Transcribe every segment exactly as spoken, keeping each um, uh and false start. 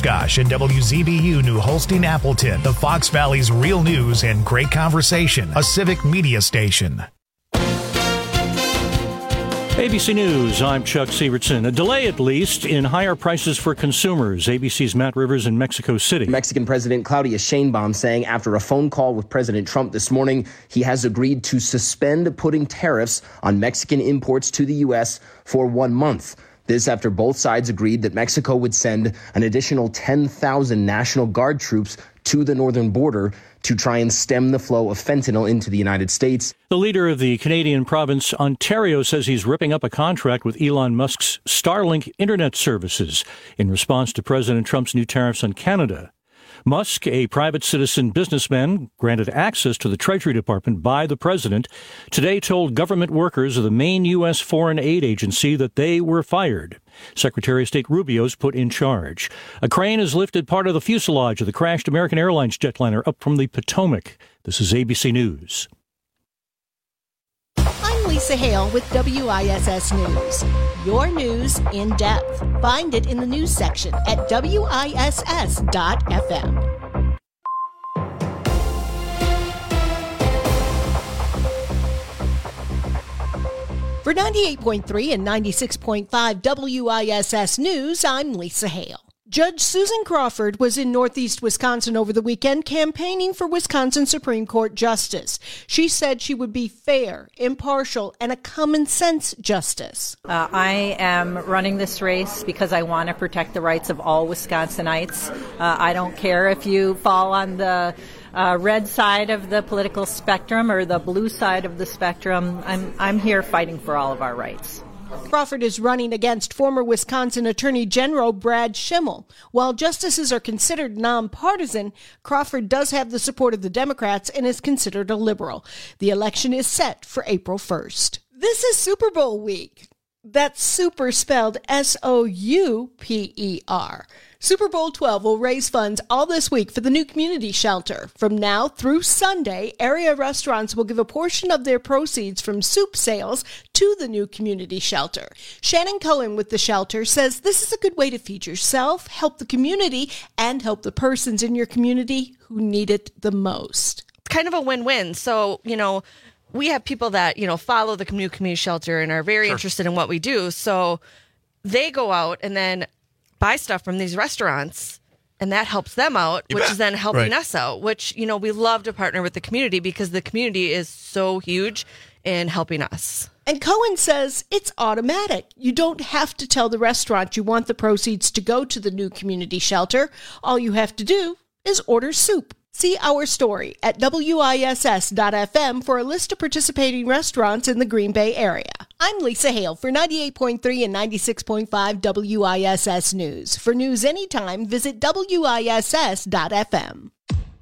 Oshkosh and W Z B U New Holstein Appleton, the Fox Valley's real news and great conversation, a civic media station. A B C News, I'm Chuck Sievertson. A delay, at least, in higher prices for consumers. A B C's Matt Rivers in Mexico City. Mexican President Claudia Sheinbaum saying after a phone call with President Trump this morning, he has agreed to suspend putting tariffs on Mexican imports to the U S for one month. This after both sides agreed that Mexico would send an additional ten thousand National Guard troops to the northern border to try and stem the flow of fentanyl into the United States. The leader of the Canadian province Ontario says he's ripping up a contract with Elon Musk's Starlink internet services in response to President Trump's new tariffs on Canada. Musk, a private citizen businessman granted access to the Treasury Department by the president, today told government workers of the main U S foreign aid agency that they were fired. Secretary of State Rubio's put in charge. A crane has lifted part of the fuselage of the crashed American Airlines jetliner up from the Potomac. This is A B C News. I'm Lisa Hale with W I S S News. Your news in depth. Find it in the news section at W I S S dot F M. For ninety-eight point three and ninety-six point five W I S S News, I'm Lisa Hale. Judge Susan Crawford was in Northeast Wisconsin over the weekend campaigning for Wisconsin Supreme Court Justice. She said she would be fair, impartial, and a common-sense justice. Uh, I am running this race because I want to protect the rights of all Wisconsinites. Uh, I don't care if you fall on the uh, red side of the political spectrum or the blue side of the spectrum. I'm, I'm here fighting for all of our rights. Crawford is running against former Wisconsin Attorney General Brad Schimmel. While justices are considered nonpartisan, Crawford does have the support of the Democrats and is considered a liberal. The election is set for April first. This is Super Bowl week. That's super spelled S O U P E R. Super Bowl twelve will raise funds all this week for the new community shelter. From now through Sunday, area restaurants will give a portion of their proceeds from soup sales to the new community shelter. Shannon Cohen with the shelter says this is a good way to feed yourself, help the community, and help the persons in your community who need it the most. It's kind of a win-win. So, you know, we have people that, you know, follow the new community shelter and are very sure. interested in what we do. So they go out and then buy stuff from these restaurants, and that helps them out, you which bet. is then helping right. us out, which, you know, we love to partner with the community because the community is so huge in helping us. And Cohen says it's automatic. You don't have to tell the restaurant you want the proceeds to go to the new community shelter. All you have to do is order soup. See our story at W I S S dot F M for a list of participating restaurants in the Green Bay area. I'm Lisa Hale for ninety-eight point three and ninety-six point five W I S S News. For news anytime, visit W I S S dot F M.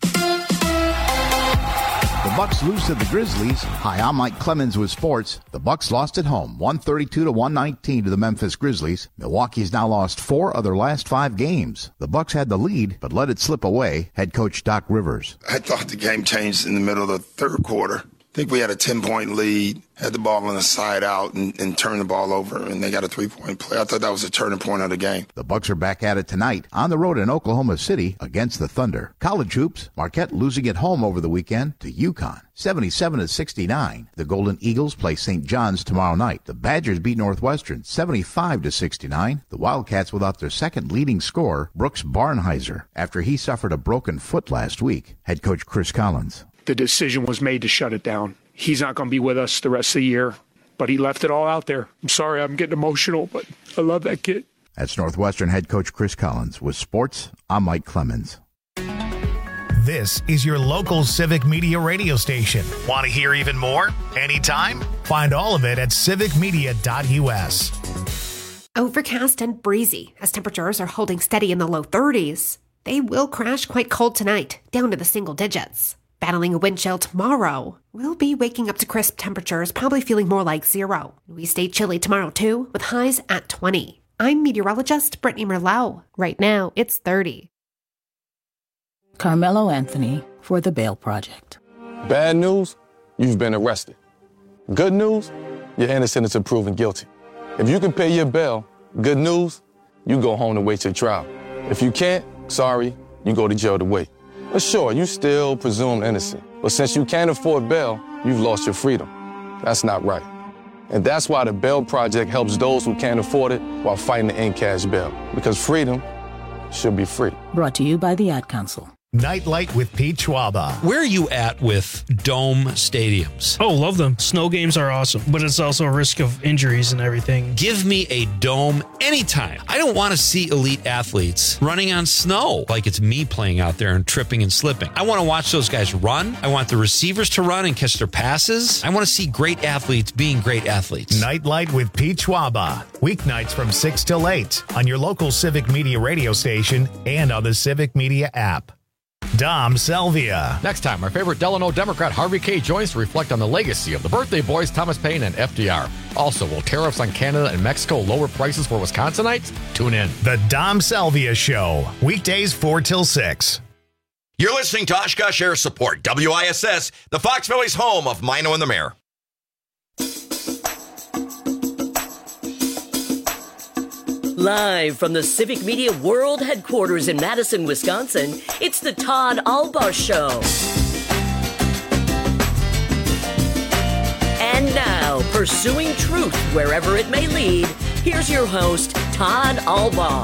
The Bucks lose to the Grizzlies. Hi, I'm Mike Clemens with sports. The Bucks lost at home, one thirty-two to one nineteen to the Memphis Grizzlies. Milwaukee's now lost four of their last five games. The Bucks had the lead, but let it slip away. Head coach Doc Rivers. I thought the game changed in the middle of the third quarter. I think we had a ten-point lead, had the ball on the side out, and, and turned the ball over, and they got a three-point play. I thought that was a turning point of the game. The Bucks are back at it tonight on the road in Oklahoma City against the Thunder. College hoops, Marquette losing at home over the weekend to UConn, seventy-seven to sixty-nine. The Golden Eagles play Saint John's tomorrow night. The Badgers beat Northwestern, seventy-five to sixty-nine. The Wildcats without their second leading scorer, Brooks Barnheiser, after he suffered a broken foot last week. Head coach Chris Collins. The decision was made to shut it down. He's not going to be with us the rest of the year, but he left it all out there. I'm sorry, I'm getting emotional, but I love that kid. That's Northwestern head coach Chris Collins. With sports, I'm Mike Clemens. This is your local civic media radio station. Want to hear even more? Anytime? Find all of it at civic media dot U S. Overcast and breezy as temperatures are holding steady in the low thirties. They will crash quite cold tonight, down to the single digits. Battling a wind chill tomorrow. We'll be waking up to crisp temperatures, probably feeling more like zero. We stay chilly tomorrow too, with highs at twenty. I'm meteorologist Brittany Merlot. Right now, it's thirty. Carmelo Anthony for the Bail Project. Bad news, you've been arrested. Good news, you're innocent until proven guilty. If you can pay your bail, good news, you go home to wait your trial. If you can't, sorry, you go to jail to wait. But sure, you still presume innocent. But since you can't afford bail, you've lost your freedom. That's not right. And that's why the Bail Project helps those who can't afford it while fighting to end cash bail. Because freedom should be free. Brought to you by the Ad Council. Nightlight with Pete Schwaba. Where are you at with dome stadiums? Oh, love them. Snow games are awesome, but it's also a risk of injuries and everything. Give me a dome anytime. I don't want to see elite athletes running on snow like it's me playing out there and tripping and slipping. I want to watch those guys run. I want the receivers to run and catch their passes. I want to see great athletes being great athletes. Nightlight with Pete Schwaba. Weeknights from six till eight on your local Civic Media radio station and on the Civic Media app. Dom Selvia. Next time, our favorite Delano Democrat Harvey K. joins to reflect on the legacy of the birthday boys Thomas Paine and F D R. Also, will tariffs on Canada and Mexico lower prices for Wisconsinites? Tune in. The Dom Selvia Show. Weekdays four till six. You're listening to Oshkosh Air Support, W I S S, the Fox Valley's home of Mino and the Mayor. Live from the Civic Media World Headquarters in Madison, Wisconsin, it's the Todd Albaugh Show. And now, pursuing truth wherever it may lead, here's your host, Todd Albaugh.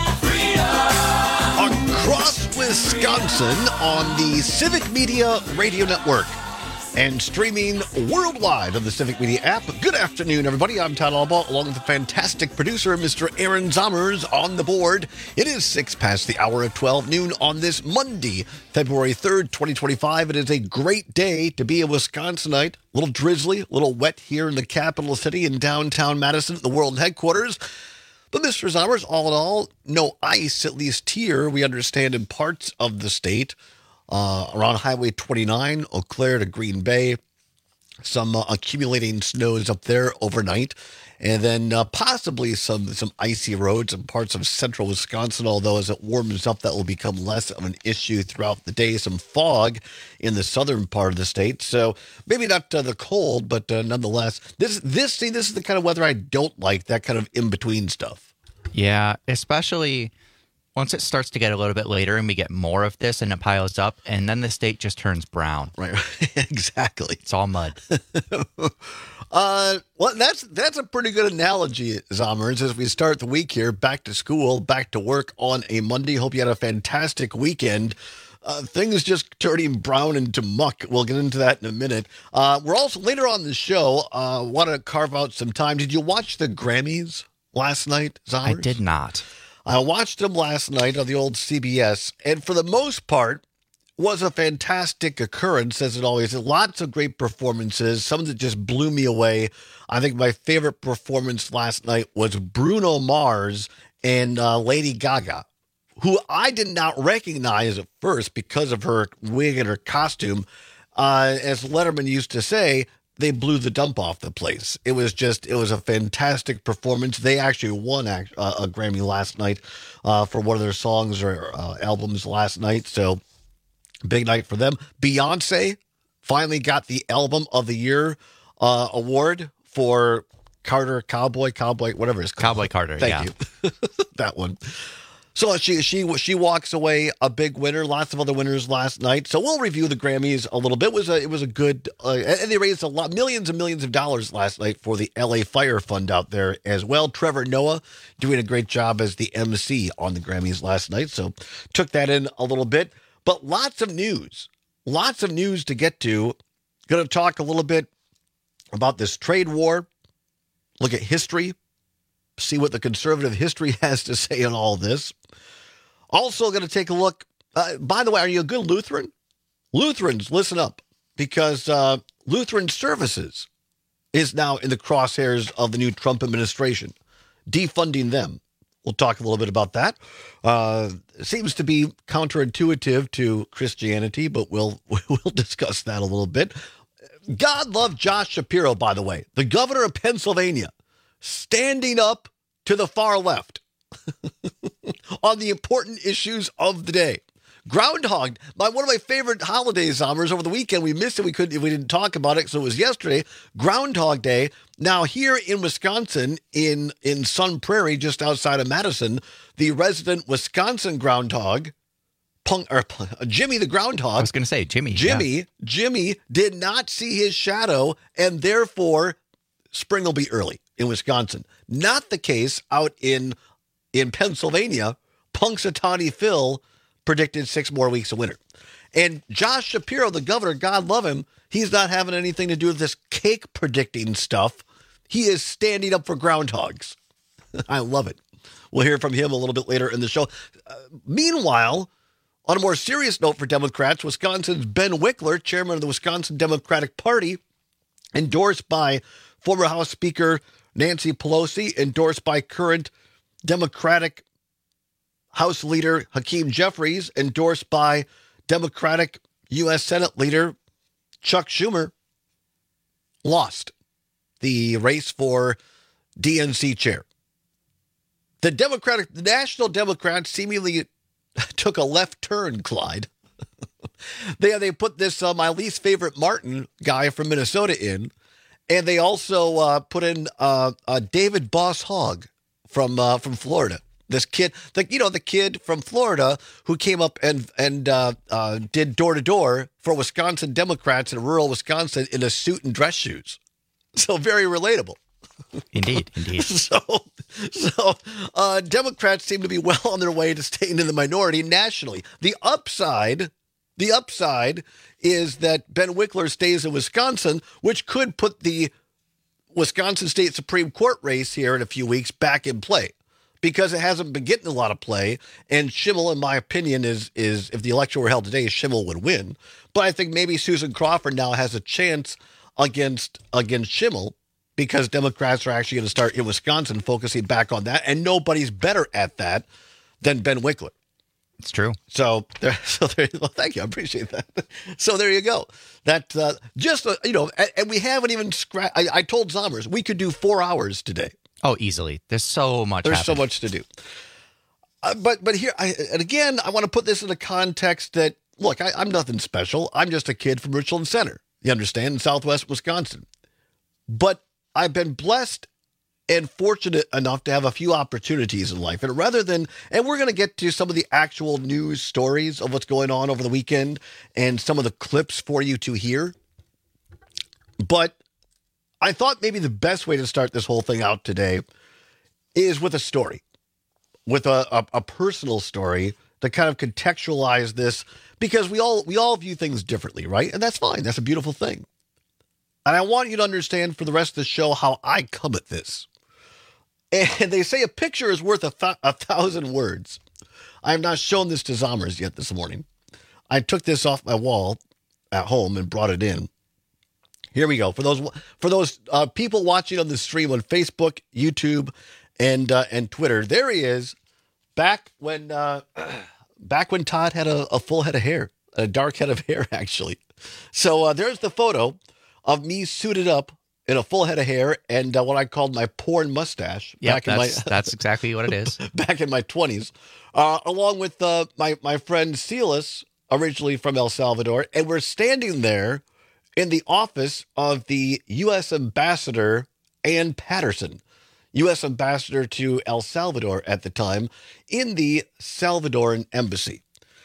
Across Wisconsin on the Civic Media Radio Network and streaming worldwide on the Civic Media app. Good afternoon, everybody. I'm Todd Albaugh, along with the fantastic producer, Mister Aaron Zommers, on the board. It is six past the hour of twelve noon on this Monday, February third, twenty twenty-five. It is a great day to be a Wisconsinite. A little drizzly, a little wet here in the capital city in downtown Madison at the World Headquarters. But Mister Zommers, all in all, no ice, at least here, we understand, in parts of the state. Uh, around Highway twenty-nine, Eau Claire to Green Bay, some uh, accumulating snows up there overnight, and then uh, possibly some some icy roads in parts of central Wisconsin, although as it warms up, that will become less of an issue throughout the day. Some fog in the southern part of the state, so maybe not uh, the cold, but uh, nonetheless, this, this, see, this is the kind of weather I don't like, that kind of in-between stuff. Yeah, especially once it starts to get a little bit later and we get more of this and it piles up, and then the state just turns brown. Right, exactly. It's all mud. uh, well, that's that's a pretty good analogy, Zommers, as we start the week here, back to school, back to work on a Monday. Hope you had a fantastic weekend. Uh, things just turning brown into muck. We'll get into that in a minute. Uh, we're also, later on the show, uh, want to carve out some time. Did you watch the Grammys last night, Zommers? I did not. I watched them last night on the old C B S, and for the most part, was a fantastic occurrence, as it always is. Lots of great performances, some that just blew me away. I think my favorite performance last night was Bruno Mars and uh, Lady Gaga, who I did not recognize at first because of her wig and her costume. Uh, as Letterman used to say, they blew the dump off the place. It was just, it was a fantastic performance. They actually won a, a Grammy last night uh, for one of their songs or uh, albums last night. So big night for them. Beyonce finally got the Album of the Year uh, award for Carter, Cowboy, Cowboy, whatever it's called. Cowboy Carter, Thank yeah. you. That one. So she she she walks away a big winner. Lots of other winners last night. So we'll review the Grammys a little bit. It was a, it was a good, uh, and they raised a lot, millions and millions of dollars last night for the L A Fire Fund out there as well. Trevor Noah doing a great job as the M C on the Grammys last night. So took that in a little bit. But lots of news, lots of news to get to. Going to talk a little bit about this trade war. Look at history. See what the conservative history has to say on all this. Also going to take a look. Uh, by the way, are you a good Lutheran? Lutherans, listen up, because uh, Lutheran Services is now in the crosshairs of the new Trump administration, defunding them. We'll talk a little bit about that. Uh, it seems to be counterintuitive to Christianity, but we'll we'll discuss that a little bit. God love Josh Shapiro, by the way, the governor of Pennsylvania, standing up to the far left on the important issues of the day. Groundhog, my one of my favorite holidays, Zombers. Over the weekend, we missed it. We couldn't. We didn't talk about it, so it was yesterday. Groundhog Day. Now here in Wisconsin, in in Sun Prairie, just outside of Madison, the resident Wisconsin groundhog, Punk, or, uh, Jimmy the groundhog. I was going to say Jimmy. Jimmy. Yeah. Jimmy did not see his shadow, and therefore spring will be early in Wisconsin. Not the case out in in Pennsylvania. Punxsutawney Phil predicted six more weeks of winter. And Josh Shapiro, the governor, God love him, he's not having anything to do with this cake predicting stuff. He is standing up for groundhogs. I love it. We'll hear from him a little bit later in the show. Uh, meanwhile, on a more serious note for Democrats, Wisconsin's Ben Wickler, chairman of the Wisconsin Democratic Party, endorsed by former House Speaker Nancy Pelosi, endorsed by current Democratic House Leader Hakeem Jeffries, endorsed by Democratic U S Senate Leader Chuck Schumer, lost the race for D N C chair. The Democratic, the National Democrats seemingly took a left turn, Clyde. they they put this uh, my least favorite Martin guy from Minnesota in, and they also uh, put in uh, uh, David Boss Hogg from uh, from Florida. This kid, the you know the kid from Florida who came up and and uh, uh, did door to door for Wisconsin Democrats in rural Wisconsin in a suit and dress shoes. So very relatable. Indeed, indeed. so, so uh, Democrats seem to be well on their way to staying in the minority nationally. The upside, the upside is that Ben Wickler stays in Wisconsin, which could put the Wisconsin State Supreme Court race here in a few weeks back in play, because it hasn't been getting a lot of play. And Schimmel, in my opinion, is is if the election were held today, Schimmel would win. But I think maybe Susan Crawford now has a chance against against Schimmel, because Democrats are actually going to start in Wisconsin focusing back on that, and nobody's better at that than Ben Wickler. It's true. So there, so there. Well, thank you. I appreciate that. So there you go. That uh, just uh, you know, and, and we haven't even scratched. I, I told Zommers we could do four hours today. Oh, easily. There's so much. There's happening. so much to do. Uh, but but here, I, and again, I want to put this in the context that look, I, I'm nothing special. I'm just a kid from Richland Center. You understand, in Southwest Wisconsin. But I've been blessed and fortunate enough to have a few opportunities in life. And rather than, and we're going to get to some of the actual news stories of what's going on over the weekend and some of the clips for you to hear. But I thought maybe the best way to start this whole thing out today is with a story, with a, a, a personal story to kind of contextualize this, because we all we all view things differently, right? And that's fine. That's a beautiful thing. And I want you to understand for the rest of the show how I come at this. And they say a picture is worth a, th- a thousand words. I have not shown this to Zommers yet this morning. I took this off my wall at home and brought it in. Here we go. For those for those uh, people watching on the stream on Facebook, YouTube, and uh, and Twitter, there he is, back when uh, back when Todd had a, a full head of hair, a dark head of hair, actually. So uh, there's the photo of me suited up in a full head of hair and uh, what I called my porn mustache. Yeah, back in that's, my, that's exactly what it is. Back in my twenties, uh, along with uh, my, my friend Silas, originally from El Salvador. And we're standing there in the office of the U S Ambassador, Ann Patterson, U S Ambassador to El Salvador at the time, in the Salvadoran embassy.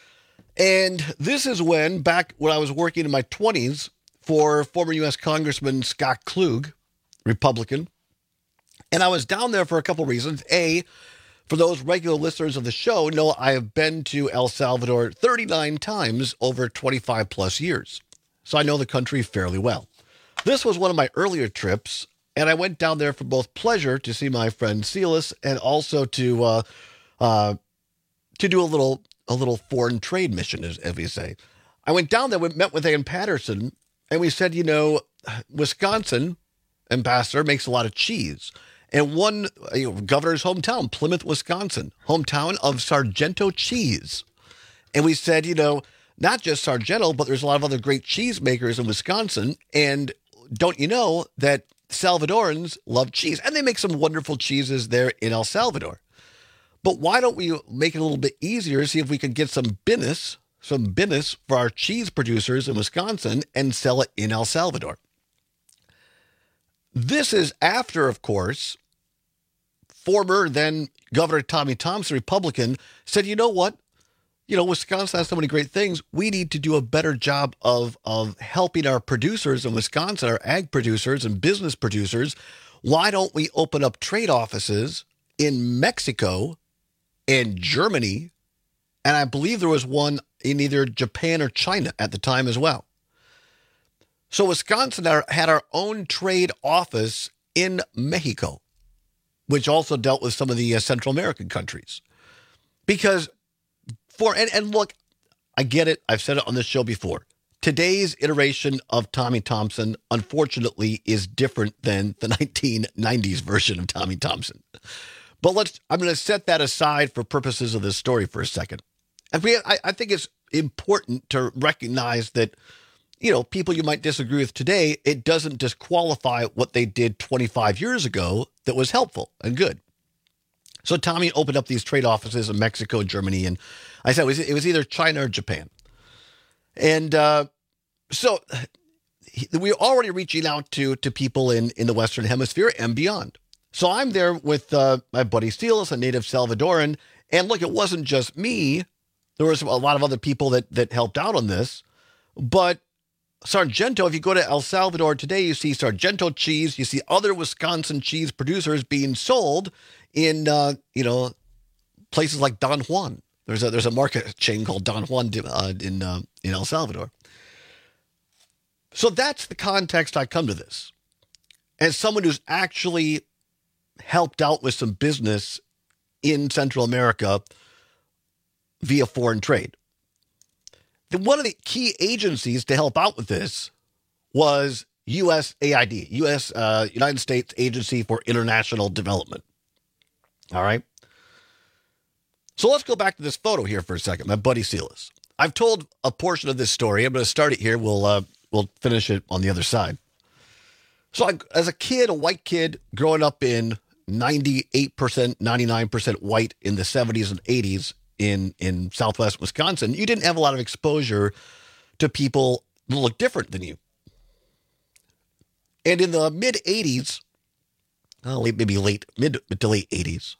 And this is when, back when I was working in my twenties, for former U S Congressman Scott Klug, Republican. And I was down there for a couple reasons. A, for those regular listeners of the show, know I have been to El Salvador thirty-nine times over twenty-five plus years. So I know the country fairly well. This was one of my earlier trips, and I went down there for both pleasure to see my friend Silas and also to uh, uh, to do a little a little foreign trade mission, as, as we say. I went down there, we met with Ann Patterson, and we said, you know, Wisconsin, Ambassador, makes a lot of cheese. And one, you know, governor's hometown, Plymouth, Wisconsin, hometown of Sargento cheese. And we said, you know, not just Sargento, but there's a lot of other great cheese makers in Wisconsin. And don't you know that Salvadorans love cheese? And they make some wonderful cheeses there in El Salvador. But why don't we make it a little bit easier, see if we could get some business, some business for our cheese producers in Wisconsin and sell it in El Salvador. This is after, of course, former then Governor Tommy Thompson, Republican, said, you know what? You know, Wisconsin has so many great things. We need to do a better job of, of helping our producers in Wisconsin, our ag producers and business producers. Why don't we open up trade offices in Mexico and Germany? And I believe there was one in either Japan or China at the time as well. So Wisconsin had our own trade office in Mexico, which also dealt with some of the uh, Central American countries. Because for, and, and look, I get it. I've said it on this show before. Today's iteration of Tommy Thompson, unfortunately, is different than the nineteen nineties version of Tommy Thompson. But let's, I'm going to set that aside for purposes of this story for a second. And we, I, I think it's important to recognize that, you know, people you might disagree with today, it doesn't disqualify what they did twenty-five years ago that was helpful and good. So Tommy opened up these trade offices in Mexico, Germany, and I said it was, it was either China or Japan. And uh, so we're already reaching out to, to people in, in the Western Hemisphere and beyond. So I'm there with uh, my buddy Silas, a native Salvadoran. And look, it wasn't just me. There was a lot of other people that, that helped out on this. But Sargento, if you go to El Salvador today, you see Sargento cheese. You see other Wisconsin cheese producers being sold in, uh, you know, places like Don Juan. There's a there's a market chain called Don Juan uh, in uh, in El Salvador. So that's the context I come to this. As someone who's actually helped out with some business in Central America via foreign trade. One of the key agencies to help out with this was U S A I D, U S Uh, United States Agency for International Development. All right. So let's go back to this photo here for a second. My buddy Silas. I've told a portion of this story. I'm going to start it here. We'll uh, we'll finish it on the other side. So I, as a kid, a white kid growing up in ninety-eight percent, ninety-nine percent white in the seventies and eighties in, in Southwest Wisconsin, you didn't have a lot of exposure to people that look different than you. And in the mid-eighties, oh, maybe late, mid to late eighties,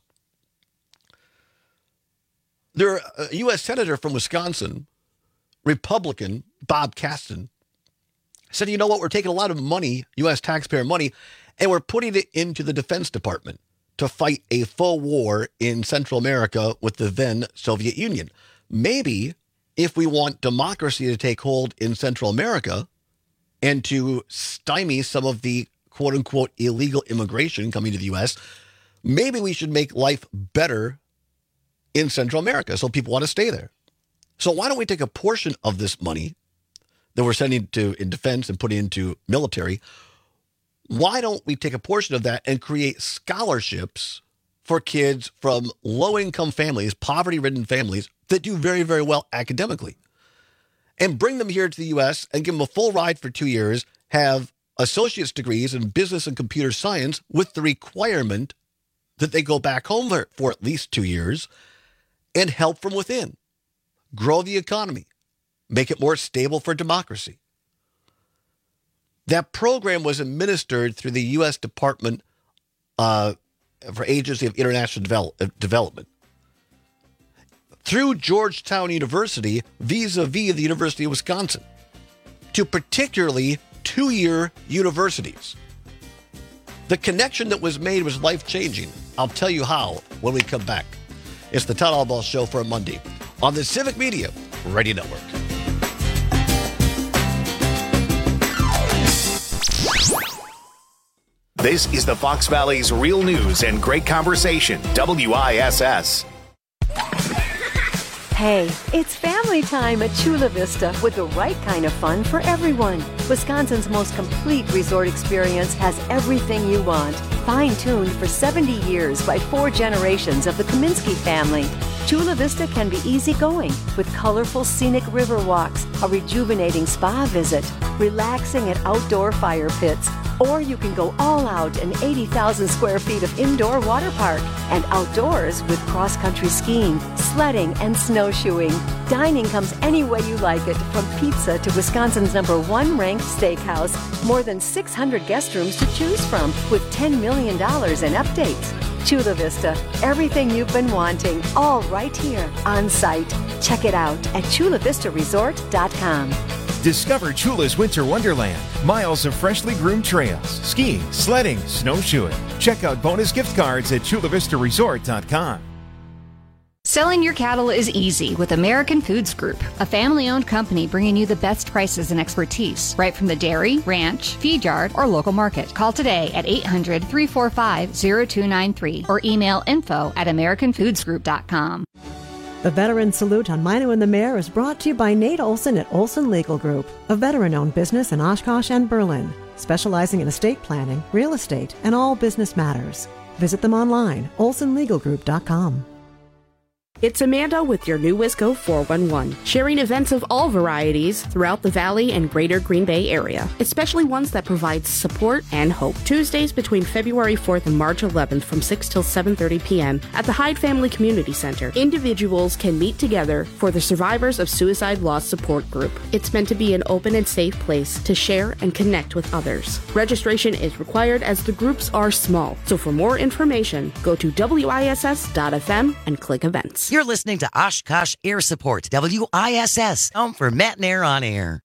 there, a U S senator from Wisconsin, Republican Bob Caston, said, you know what, we're taking a lot of money, U S taxpayer money, and we're putting it into the Defense Department to fight a faux war in Central America with the then Soviet Union. Maybe if we want democracy to take hold in Central America and to stymie some of the quote-unquote illegal immigration coming to the U S, maybe we should make life better in Central America so people want to stay there. So why don't we take a portion of this money that we're sending to in defense and put into military? Why don't we take a portion of that and create scholarships for kids from low-income families, poverty-ridden families that do very, very well academically, and bring them here to the U S and give them a full ride for two years, have associate's degrees in business and computer science with the requirement that they go back home for, for at least two years and help from within, grow the economy, make it more stable for democracy. That program was administered through the U S Department uh, for Agency of International Devel- Development, through Georgetown University vis-a-vis the University of Wisconsin, to particularly two-year universities. The connection that was made was life-changing. I'll tell you how when we come back. It's the Todd Albaugh Show for a Monday on the Civic Media Radio Network. This is the Fox Valley's Real News and Great Conversation, W I S S. Hey, it's family time at Chula Vista with the right kind of fun for everyone. Wisconsin's most complete resort experience has everything you want. Fine-tuned for seventy years by four generations of the Kaminsky family. Chula Vista can be easygoing with colorful scenic river walks, a rejuvenating spa visit, relaxing at outdoor fire pits, Or you can go all out in eighty thousand square feet of indoor water park and outdoors with cross-country skiing, sledding, and snowshoeing. Dining comes any way you like it, from pizza to Wisconsin's number one ranked steakhouse. More than six hundred guest rooms to choose from with ten million dollars in updates. Chula Vista, everything you've been wanting, all right here on site. Check it out at chula vista resort dot com. Discover Chula's Winter Wonderland. Miles of freshly groomed trails, skiing, sledding, snowshoeing. Check out bonus gift cards at chula vista resort dot com. Selling your cattle is easy with American Foods Group, a family-owned company bringing you the best prices and expertise, right from the dairy, ranch, feed yard, or local market. Call today at eight hundred, three four five, zero two nine three or email info at american foods group dot com. The Veteran Salute on Mino and the Mayor is brought to you by Nate Olson at Olson Legal Group, a veteran-owned business in Oshkosh and Berlin, specializing in estate planning, real estate, and all business matters. Visit them online, olson legal group dot com. It's Amanda with your new Wisco four one one, sharing events of all varieties throughout the Valley and Greater Green Bay area, especially ones that provide support and hope. Tuesdays between February fourth and March eleventh from six till seven thirty p.m. at the Hyde Family Community Center. Individuals can meet together for the Survivors of Suicide Loss Support Group. It's meant to be an open and safe place to share and connect with others. Registration is required as the groups are small, so for more information, go to W I S S dot F M and click events. You're listening to Oshkosh Air Support, W I S S, home for Matt and Air on Air.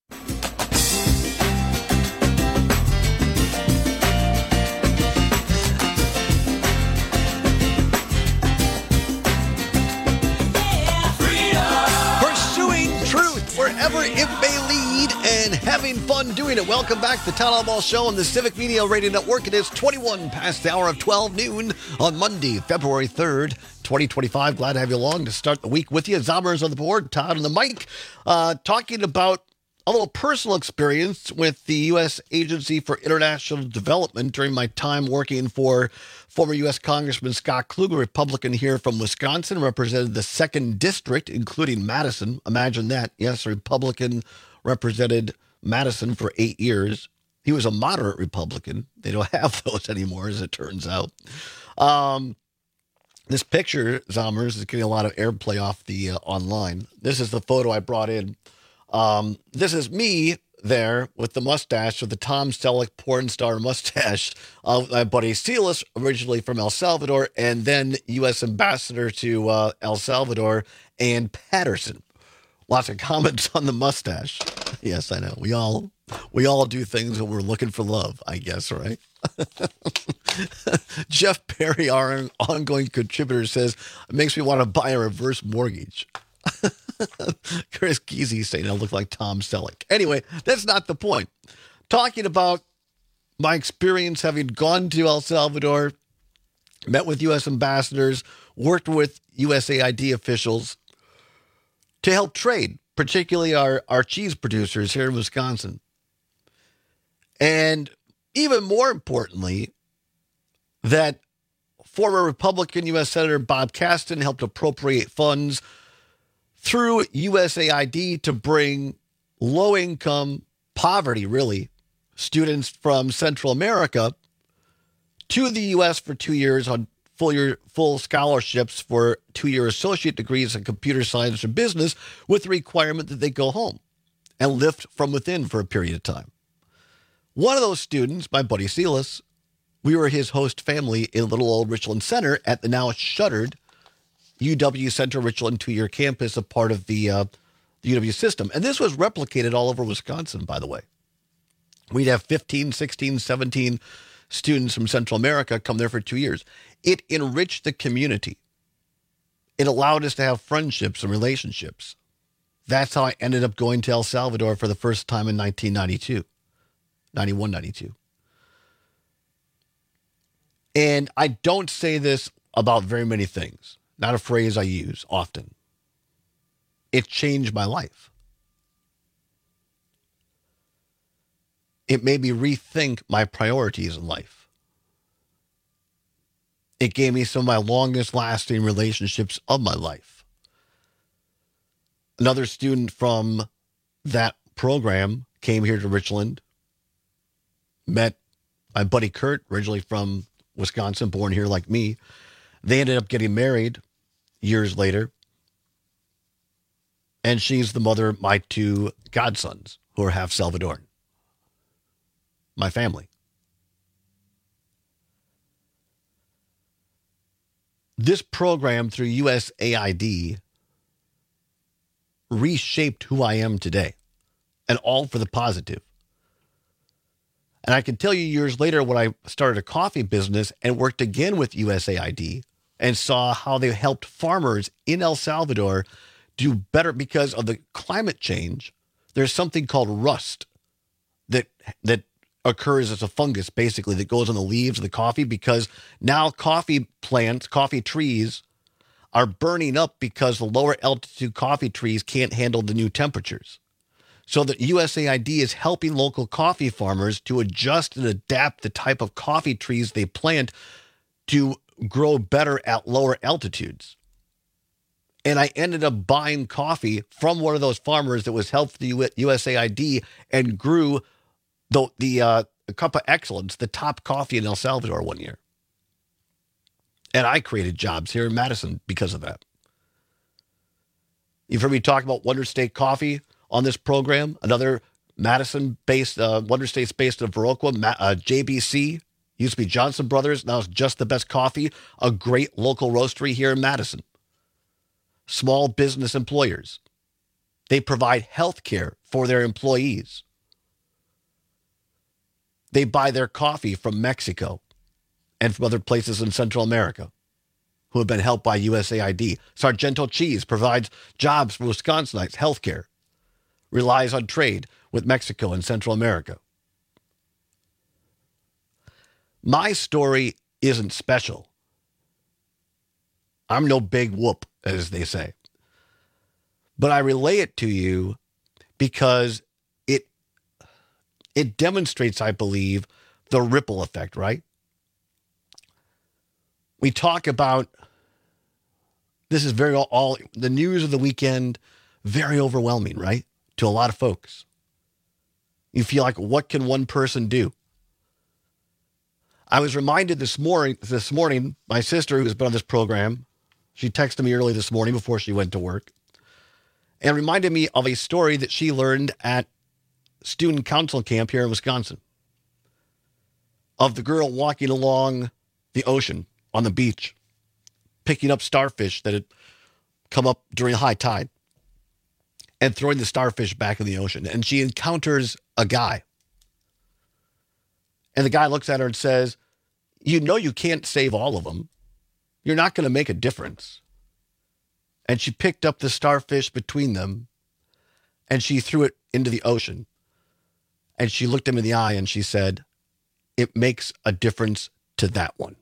Pursuing truth wherever it may lead and having fun doing it. Welcome back to the Town Hall Ball Show on the Civic Media Radio Network. It is twenty-one past the hour of twelve noon on Monday, February third, twenty twenty-five. Glad to have you along to start the week with you. Zommers on the board, Todd on the mic, uh, talking about a little personal experience with the U S Agency for International Development during my time working for former U S Congressman Scott Kluger, Republican here from Wisconsin, represented the second district, including Madison. Imagine that. Yes, a Republican represented Madison for eight years. He was a moderate Republican. They don't have those anymore, as it turns out. Um, this picture, Zommers, is getting a lot of airplay off the uh, online. This is the photo I brought in. Um, this is me there with the mustache, with the Tom Selleck porn star mustache of my buddy Silas, originally from El Salvador, and then U S Ambassador to uh, El Salvador, Ann Patterson. Lots of comments on the mustache. Yes, I know. We all we all do things when we're looking for love, I guess, right? Jeff Perry, our ongoing contributor, says, it makes me want to buy a reverse mortgage. Chris Kesey saying I look like Tom Selleck. Anyway, that's not the point. Talking about my experience having gone to El Salvador, met with U S ambassadors, worked with U S A I D officials to help trade, particularly our, our cheese producers here in Wisconsin. And even more importantly, that former Republican U S Senator Bob Caston helped appropriate funds through U S A I D to bring low-income, poverty, really, students from Central America to the U S for two years on full year, full scholarships for two-year associate degrees in computer science or business, with the requirement that they go home and lift from within for a period of time. One of those students, my buddy Silas, we were his host family in little old Richland Center at the now shuttered U W Central Richland two-year campus, a part of the, uh, the U W system. And this was replicated all over Wisconsin, by the way. We'd have fifteen, sixteen, seventeen students from Central America come there for two years. It enriched the community. It allowed us to have friendships and relationships. That's how I ended up going to El Salvador for the first time in nineteen ninety-two, ninety-one, ninety-two. And I don't say this about very many things. Not a phrase I use often. It changed my life. It made me rethink my priorities in life. It gave me some of my longest lasting relationships of my life. Another student from that program came here to Richland, met My buddy Kurt, originally from Wisconsin, born here like me, they ended up getting married years later. And she's the mother of my two godsons, who are half Salvadoran. My family. This program through U S A I D reshaped who I am today, and all for the positive. And I can tell you years later when I started a coffee business and worked again with U S A I D and saw how they helped farmers in El Salvador do better because of the climate change. There's something called rust that that occurs as a fungus, basically, that goes on the leaves of the coffee, because now coffee plants, coffee trees are burning up because the lower altitude coffee trees can't handle the new temperatures. So that U S A I D is helping local coffee farmers to adjust and adapt the type of coffee trees they plant to grow better at lower altitudes. And I ended up buying coffee from one of those farmers that was helped the U S A I D and grew the the uh, Cup of Excellence, the top coffee in El Salvador one year. And I created jobs here in Madison because of that. You've heard me talk about Wonder State Coffee on this program, another Madison-based, uh, Wonder State's based in Viroqua, Ma- uh, J B C, used to be Johnson Brothers, now it's Just the Best Coffee, a great local roastery here in Madison. Small business employers. They provide health care for their employees. They buy their coffee from Mexico and from other places in Central America who have been helped by U S A I D. Sargento Cheese provides jobs for Wisconsinites, health care, relies on trade with Mexico and Central America. My story isn't special. I'm no big whoop, as they say. But I relay it to you because it it demonstrates, I believe, the ripple effect, right? We talk about, this is very all, all the news of the weekend, very overwhelming, right? To a lot of folks. You feel like, what can one person do? I was reminded this morning, this morning, my sister, who's been on this program, she texted me early this morning before she went to work, and reminded me of a story that she learned at student council camp here in Wisconsin, of the girl walking along the ocean on the beach, picking up starfish that had come up during high tide and throwing the starfish back in the ocean. And she encounters a guy. And the guy looks at her and says, you know you can't save all of them. You're not going to make a difference. And she picked up the starfish between them and she threw it into the ocean. And she looked him in the eye and she said, it makes a difference to that one.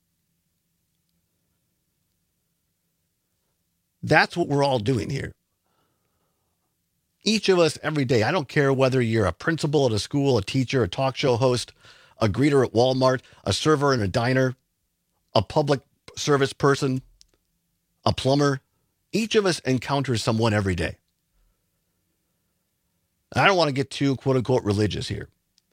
That's what we're all doing here. Each of us every day. I don't care whether you're a principal at a school, a teacher, a talk show host, a greeter at Walmart, a server in a diner, a public service person, a plumber. Each of us encounters someone every day. I don't want to get too, quote unquote, religious here.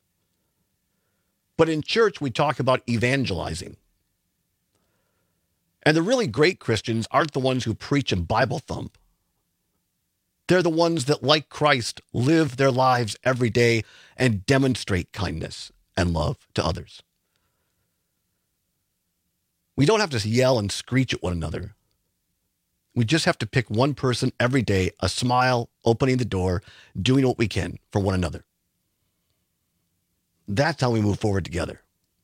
But in church, we talk about evangelizing. And the really great Christians aren't the ones who preach and Bible thump. They're the ones that, like Christ, live their lives every day and demonstrate kindness and love to others. We don't have to yell and screech at one another. We just have to pick one person every day, a smile, opening the door, doing what we can for one another. That's how we move forward together.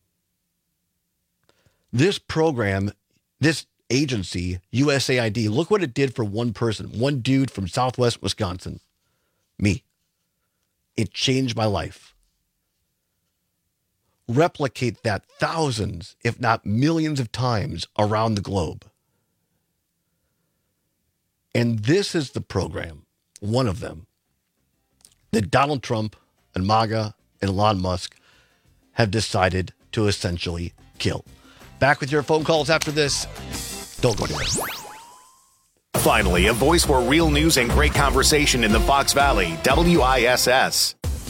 This program, this agency, U S A I D, look what it did for one person, one dude from Southwest Wisconsin, me. It changed my life. Replicate that thousands, if not millions of times around the globe. And this is the program, one of them, that Donald Trump and MAGA and Elon Musk have decided to essentially kill. Back with your phone calls after this. Don't go anywhere. Finally, a voice for real news and great conversation in the Fox Valley, W I S S.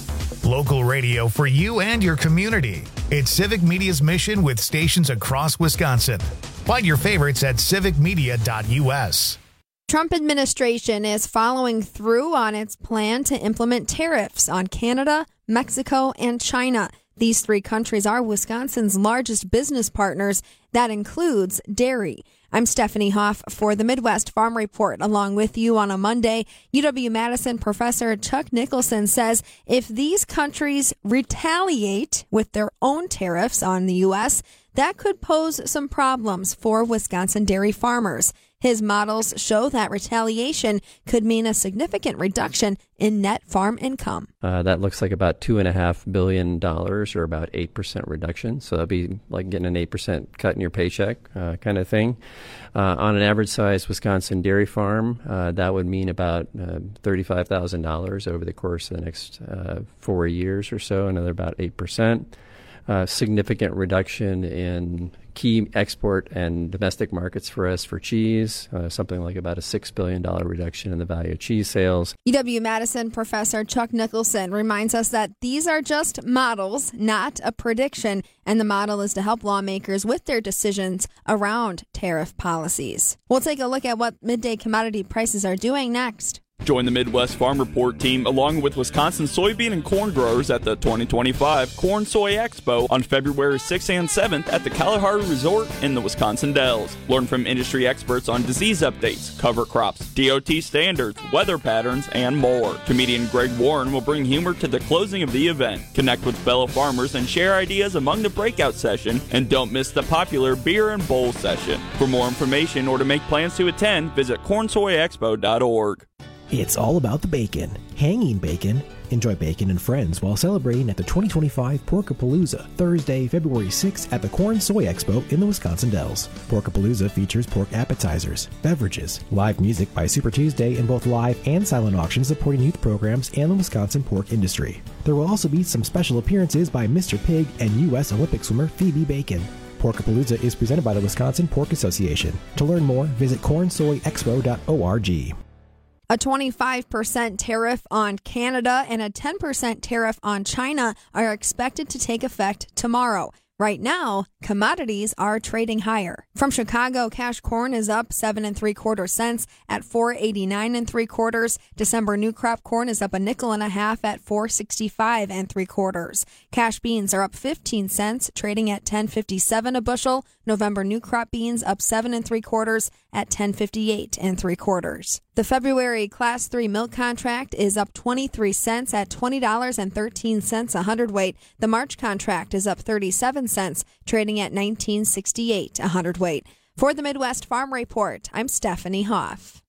Local radio for you and your community. It's Civic Media's mission with stations across Wisconsin. Find your favorites at civic media dot u s. Trump administration is following through on its plan to implement tariffs on Canada, Mexico, and China. These three countries are Wisconsin's largest business partners. That includes dairy. I'm Stephanie Hoff for the Midwest Farm Report. Along with you on a Monday, U W-Madison professor Chuck Nicholson says if these countries retaliate with their own tariffs on the U S, that could pose some problems for Wisconsin dairy farmers. His models show that retaliation could mean a significant reduction in net farm income. Uh, that looks like about two point five billion dollars or about eight percent reduction. So that'd be like getting an eight percent cut in your paycheck uh, kind of thing. Uh, on an average size Wisconsin dairy farm, uh, that would mean about uh, thirty-five thousand dollars over the course of the next uh, four years or so, another about eight percent. Uh, significant reduction in key export and domestic markets for us for cheese, uh, something like about a six billion dollars reduction in the value of cheese sales. U W-Madison professor Chuck Nicholson reminds us that these are just models, not a prediction, and the model is to help lawmakers with their decisions around tariff policies. We'll take a look at what midday commodity prices are doing next. Join the Midwest Farm Report team along with Wisconsin soybean and corn growers at the twenty twenty-five Corn Soy Expo on February sixth and seventh at the Kalahari Resort in the Wisconsin Dells. Learn from industry experts on disease updates, cover crops, D O T standards, weather patterns, and more. Comedian Greg Warren will bring humor to the closing of the event. Connect with fellow farmers and share ideas among the breakout session, and don't miss the popular beer and bowl session. For more information or to make plans to attend, visit corn soy expo dot org. It's all about the bacon. Hanging bacon. Enjoy bacon and friends while celebrating at the twenty twenty-five Porkapalooza, Thursday, February sixth at the Corn Soy Expo in the Wisconsin Dells. Porkapalooza features pork appetizers, beverages, live music by Super Tuesday, and both live and silent auctions supporting youth programs and the Wisconsin pork industry. There will also be some special appearances by Mister Pig and U S Olympic swimmer Phoebe Bacon. Porkapalooza is presented by the Wisconsin Pork Association. To learn more, visit corn soy expo dot org. A twenty-five percent tariff on Canada and a ten percent tariff on China are expected to take effect tomorrow. Right now, commodities are trading higher. From Chicago, cash corn is up seven and three quarter cents at four eighty-nine and three quarters. December new crop corn is up a nickel and a half at four sixty-five and three quarters. Cash beans are up fifteen cents, trading at ten fifty-seven a bushel. November new crop beans up seven and three quarters at ten fifty-eight and three quarters. The February Class three milk contract is up twenty-three cents at twenty dollars and thirteen cents a hundredweight. The March contract is up thirty-seven cents, trading at nineteen sixty-eight a hundredweight. For the Midwest Farm Report, I'm Stephanie Hoff.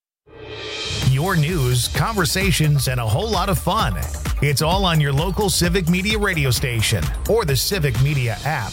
Your news, conversations, and a whole lot of fun. It's all on your local Civic Media radio station or the Civic Media app.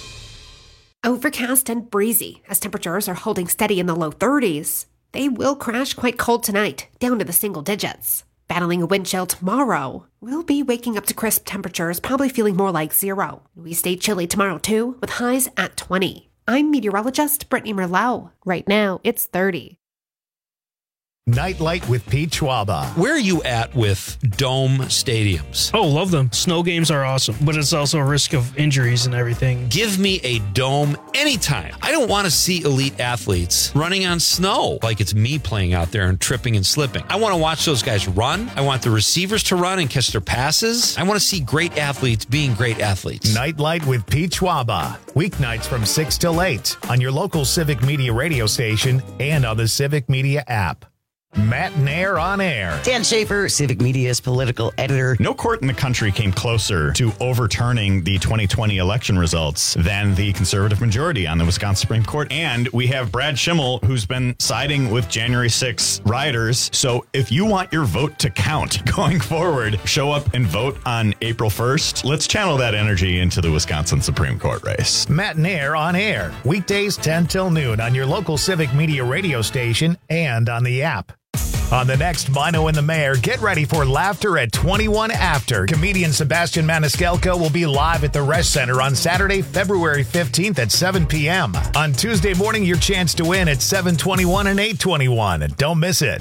Overcast and breezy as temperatures are holding steady in the low thirties. They will crash quite cold tonight, down to the single digits. Battling a wind chill tomorrow. We'll be waking up to crisp temperatures, probably feeling more like zero. We stay chilly tomorrow too, with highs at twenty. I'm meteorologist Brittany Merlot. Right now, it's thirty. Nightlight with Pete Schwaba. Where are you at with dome stadiums? Oh, love them. Snow games are awesome, but it's also a risk of injuries and everything. Give me a dome anytime. I don't want to see elite athletes running on snow like it's me playing out there and tripping and slipping. I want to watch those guys run. I want the receivers to run and catch their passes. I want to see great athletes being great athletes. Nightlight with Pete Schwaba. Weeknights from six till eight on your local Civic Media radio station and on the Civic Media app. Matt Nair on air. Dan Schaefer, Civic Media's political editor. No court in the country came closer to overturning the twenty twenty election results than the conservative majority on the Wisconsin Supreme Court. And we have Brad Schimmel, who's been siding with January sixth rioters. So if you want your vote to count going forward, show up and vote on April first. Let's channel that energy into the Wisconsin Supreme Court race. Matt Nair on air. Weekdays ten till noon on your local Civic Media radio station and on the app. On the next Mino and the Mayor, get ready for laughter at twenty-one after. Comedian Sebastian Maniscalco will be live at the Resch Center on Saturday, February fifteenth at seven p.m. On Tuesday morning, your chance to win at seven twenty-one and eight twenty-one. Don't miss it.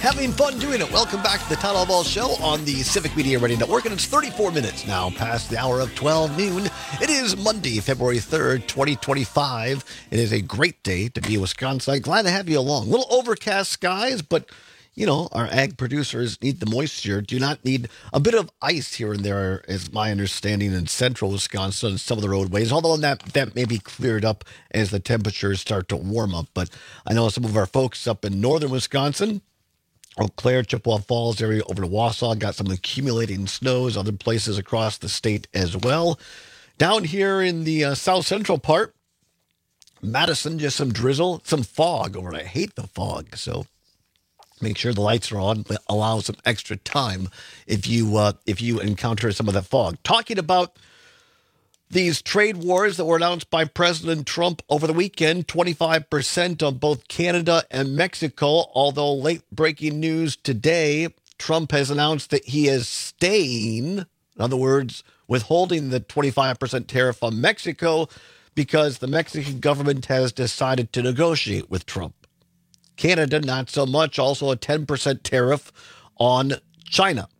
having fun doing it. Welcome back to the Todd Albaugh Show on the Civic Media Radio Network, and it's thirty-four minutes now past the hour of twelve noon. It is Monday, February third, twenty twenty-five. It is a great day to be in Wisconsin. Glad to have you along. A little overcast skies, but you know, our ag producers need the moisture, do not need a bit of ice here and there, is my understanding, in central Wisconsin and some of the roadways, although that, that may be cleared up as the temperatures start to warm up. But I know some of our folks up in northern Wisconsin, Eau Claire, Chippewa Falls area over to Wausau, got some accumulating snows, other places across the state as well. Down here in the uh, south central part, Madison, just some drizzle, some fog over there. I hate the fog, so make sure the lights are on, but allow some extra time if you uh, if you encounter some of the fog. Talking about these trade wars that were announced by President Trump over the weekend, twenty-five percent on both Canada and Mexico, although late-breaking news today, Trump has announced that he is staying, in other words, withholding the twenty-five percent tariff on Mexico because the Mexican government has decided to negotiate with Trump. Canada, not so much, also a ten percent tariff on China.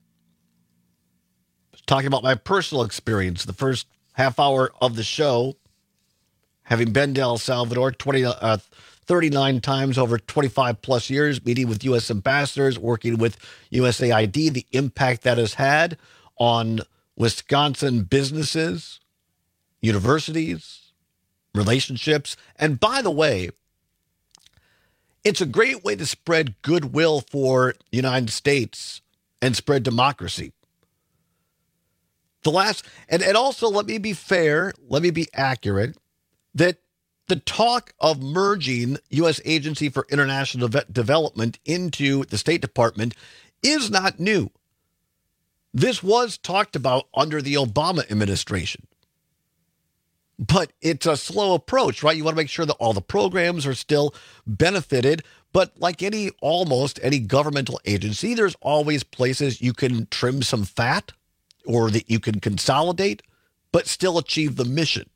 Talking about my personal experience, the first half hour of the show, having been to El Salvador twenty, uh, thirty-nine times over twenty-five plus years, meeting with U S ambassadors, working with U S A I D, the impact that has had on Wisconsin businesses, universities, relationships. And by the way, it's a great way to spread goodwill for the United States and spread democracy. The last, and, and also let me be fair, let me be accurate, that the talk of merging U S Agency for International De- Development into the State Department is not new. This was talked about under the Obama administration. But it's a slow approach, right? You want to make sure that all the programs are still benefited. But like any, almost any governmental agency, there's always places you can trim some fat or that you can consolidate, but still achieve the mission.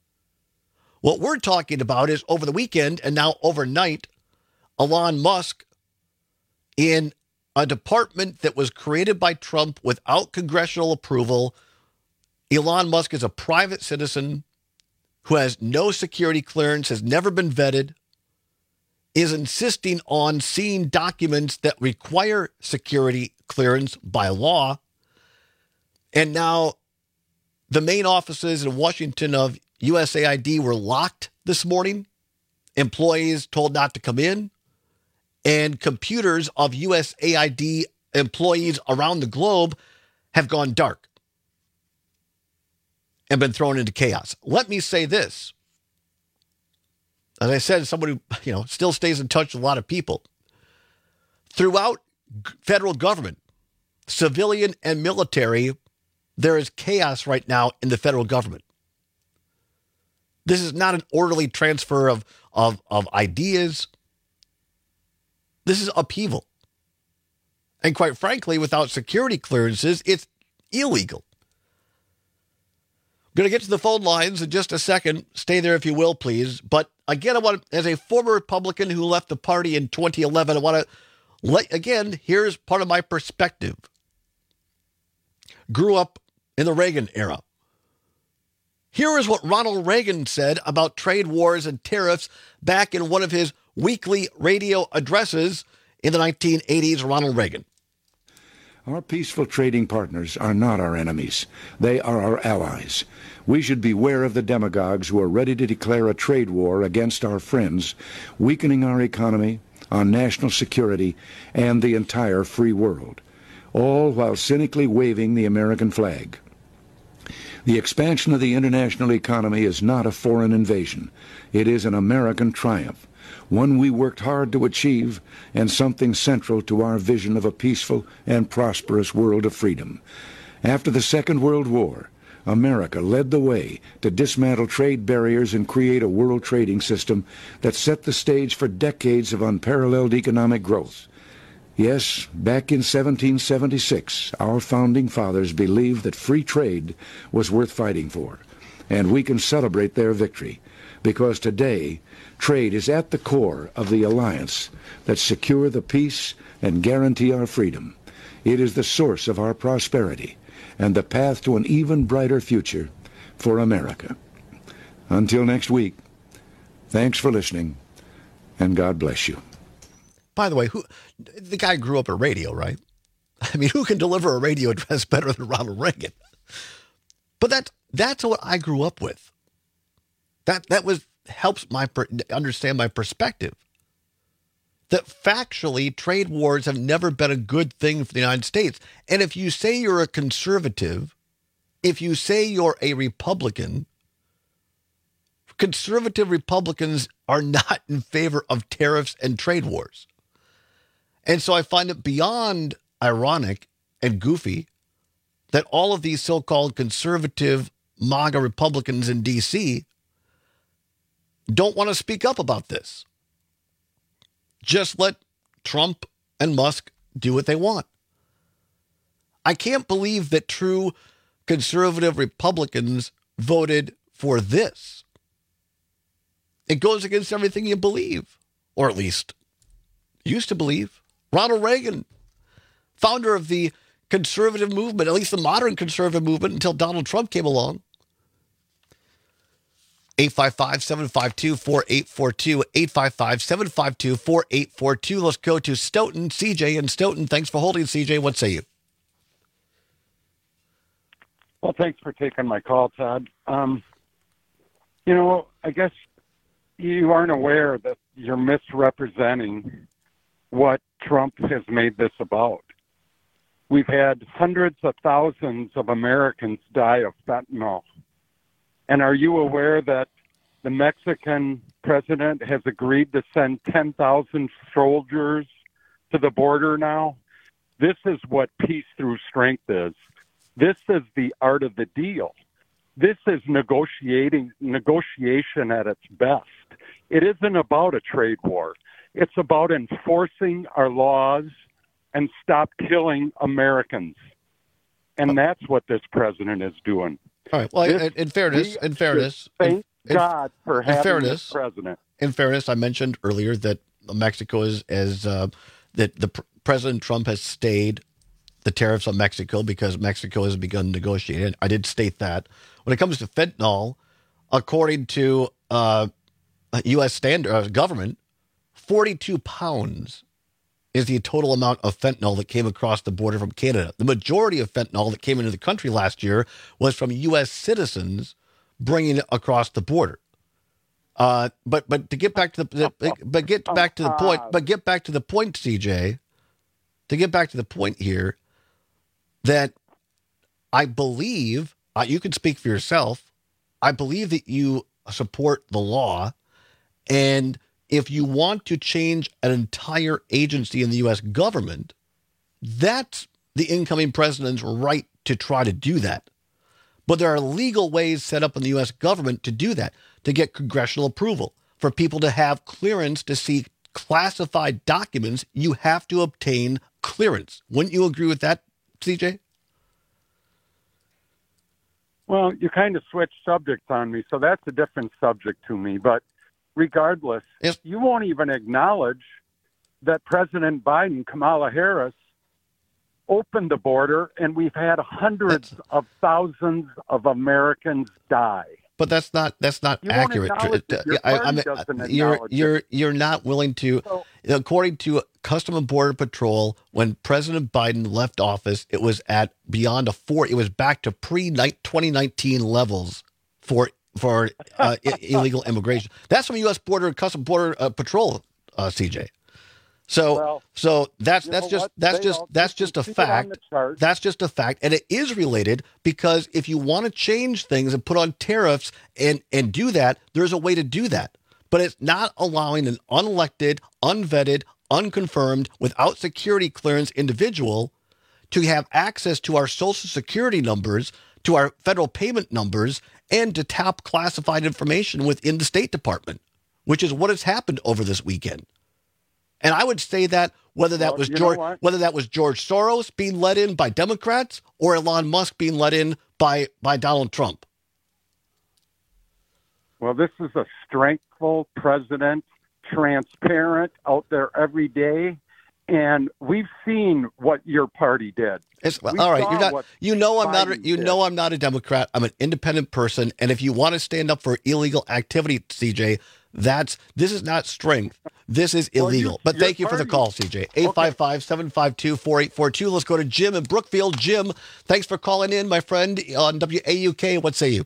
What we're talking about is over the weekend and now overnight, Elon Musk, in a department that was created by Trump without congressional approval. Elon Musk is a private citizen who has no security clearance, has never been vetted, is insisting on seeing documents that require security clearance by law. And now the main offices in Washington of U S A I D were locked this morning. Employees told not to come in. And computers of U S A I D employees around the globe have gone dark and been thrown into chaos. Let me say this. As I said, someone who, you know, still stays in touch with a lot of people. Throughout federal government, civilian and military, there is chaos right now in the federal government. This is not an orderly transfer of, of, of ideas. This is upheaval. And quite frankly, without security clearances, it's illegal. I'm going to get to the phone lines in just a second. Stay there if you will, please. But again, I want to, as a former Republican who left the party in twenty eleven, I want to let, again, here's part of my perspective. Grew up in the Reagan era. Here is what Ronald Reagan said about trade wars and tariffs back in one of his weekly radio addresses in the nineteen eighties. Ronald Reagan. Our peaceful trading partners are not our enemies. They are our allies. We should beware of the demagogues who are ready to declare a trade war against our friends, weakening our economy, our national security, and the entire free world, all while cynically waving the American flag. The expansion of the international economy is not a foreign invasion. It is an American triumph, one we worked hard to achieve, and something central to our vision of a peaceful and prosperous world of freedom. After the Second World War, America led the way to dismantle trade barriers and create a world trading system that set the stage for decades of unparalleled economic growth. Yes, back in seventeen seventy-six, our founding fathers believed that free trade was worth fighting for, and we can celebrate their victory. because today trade is at the core of the alliance that secure the peace and guarantee our freedom. It is the source of our prosperity and the path to an even brighter future for America. Until next week, thanks for listening, and God bless you. By the way, who the guy grew up at radio, right? I mean, who can deliver a radio address better than Ronald Reagan? But that that's what I grew up with. That that was helps my per, understand my perspective. That factually, trade wars have never been a good thing for the United States. And if you say you're a conservative, if you say you're a Republican, conservative Republicans are not in favor of tariffs and trade wars. And so I find it beyond ironic and goofy that all of these so-called conservative MAGA Republicans in D C don't want to speak up about this. Just let Trump and Musk do what they want. I can't believe that true conservative Republicans voted for this. It goes against everything you believe, or at least used to believe. Ronald Reagan, founder of the conservative movement, at least the modern conservative movement, until Donald Trump came along. eight five five, seven five two, four eight four two, eight five five, seven five two, four eight four two. Let's go to Stoughton. C J in Stoughton. Thanks for holding, C J. What say you? Well, thanks for taking my call, Todd. Um, you know, I guess you aren't aware that you're misrepresenting what Trump has made this about. We've had hundreds of thousands of Americans die of fentanyl. And are you aware that the Mexican president has agreed to send ten thousand soldiers to the border now? This is what peace through strength is. This is the art of the deal. This is negotiating negotiation at its best. It isn't about a trade war. It's about enforcing our laws and stop killing Americans. And that's what this president is doing. All right. Well, This- in, in fairness, we in fairness, Thank in, God for in having fairness, this president. In fairness, I mentioned earlier that Mexico is as uh, that the pr- President Trump has stayed the tariffs on Mexico because Mexico has begun negotiating. I did state that. When it comes to fentanyl, according to uh, U S standard uh, government, forty-two pounds is the total amount of fentanyl that came across the border from Canada. The majority of fentanyl that came into the country last year was from U S citizens bringing it across the border. Uh, but but to get back to the, the but get back to the point, but get back to the point, C J. To get back to the point here, that I believe uh, you can speak for yourself. I believe that you support the law, and if you want to change an entire agency in the U S government, that's the incoming president's right to try to do that. But there are legal ways set up in the U S government to do that, to get congressional approval. For people to have clearance to see classified documents, you have to obtain clearance. Wouldn't you agree with that, C J? Well, you kind of switched subjects on me, so that's a different subject to me. But regardless, you won't even acknowledge that President Biden, Kamala Harris, opened the border, and we've had hundreds that's, of thousands of Americans die. But that's not that's not you accurate. Your I, I mean, you're you're it. you're not willing to. So, according to Customs and Border Patrol, when President Biden left office, it was at beyond a four. It was back to pre twenty nineteen levels for for uh, illegal immigration. That's from U S Border and Customs Border uh, Patrol, uh, C J. So well, so that's you that's know just what? that's They just all- that's just just a keep it on fact. the chart. That's just a fact, and it is related because if you want to change things and put on tariffs and and do that, there's a way to do that. But it's not allowing an unelected, unvetted, unconfirmed, without security clearance individual to have access to our social security numbers, to our federal payment numbers, and to tap classified information within the State Department, which is what has happened over this weekend. And I would say that whether that Well, was you know George, what? whether that was George Soros being let in by Democrats or Elon Musk being let in by by Donald Trump. Well, this is a strengthful president, transparent, out there every day. And we've seen what your party did. It's, We all right, saw you're not. what You know I'm not. A, Biden you did. know I'm not a Democrat. I'm an independent person, and if you want to stand up for illegal activity, C J, that's this is not strength. This is illegal. you- but your thank you for the party- call, C J. eight five five, seven five two, four eight four two. Let's go to Jim in Brookfield. Jim, thanks for calling in, my friend, on W A U K. What say you?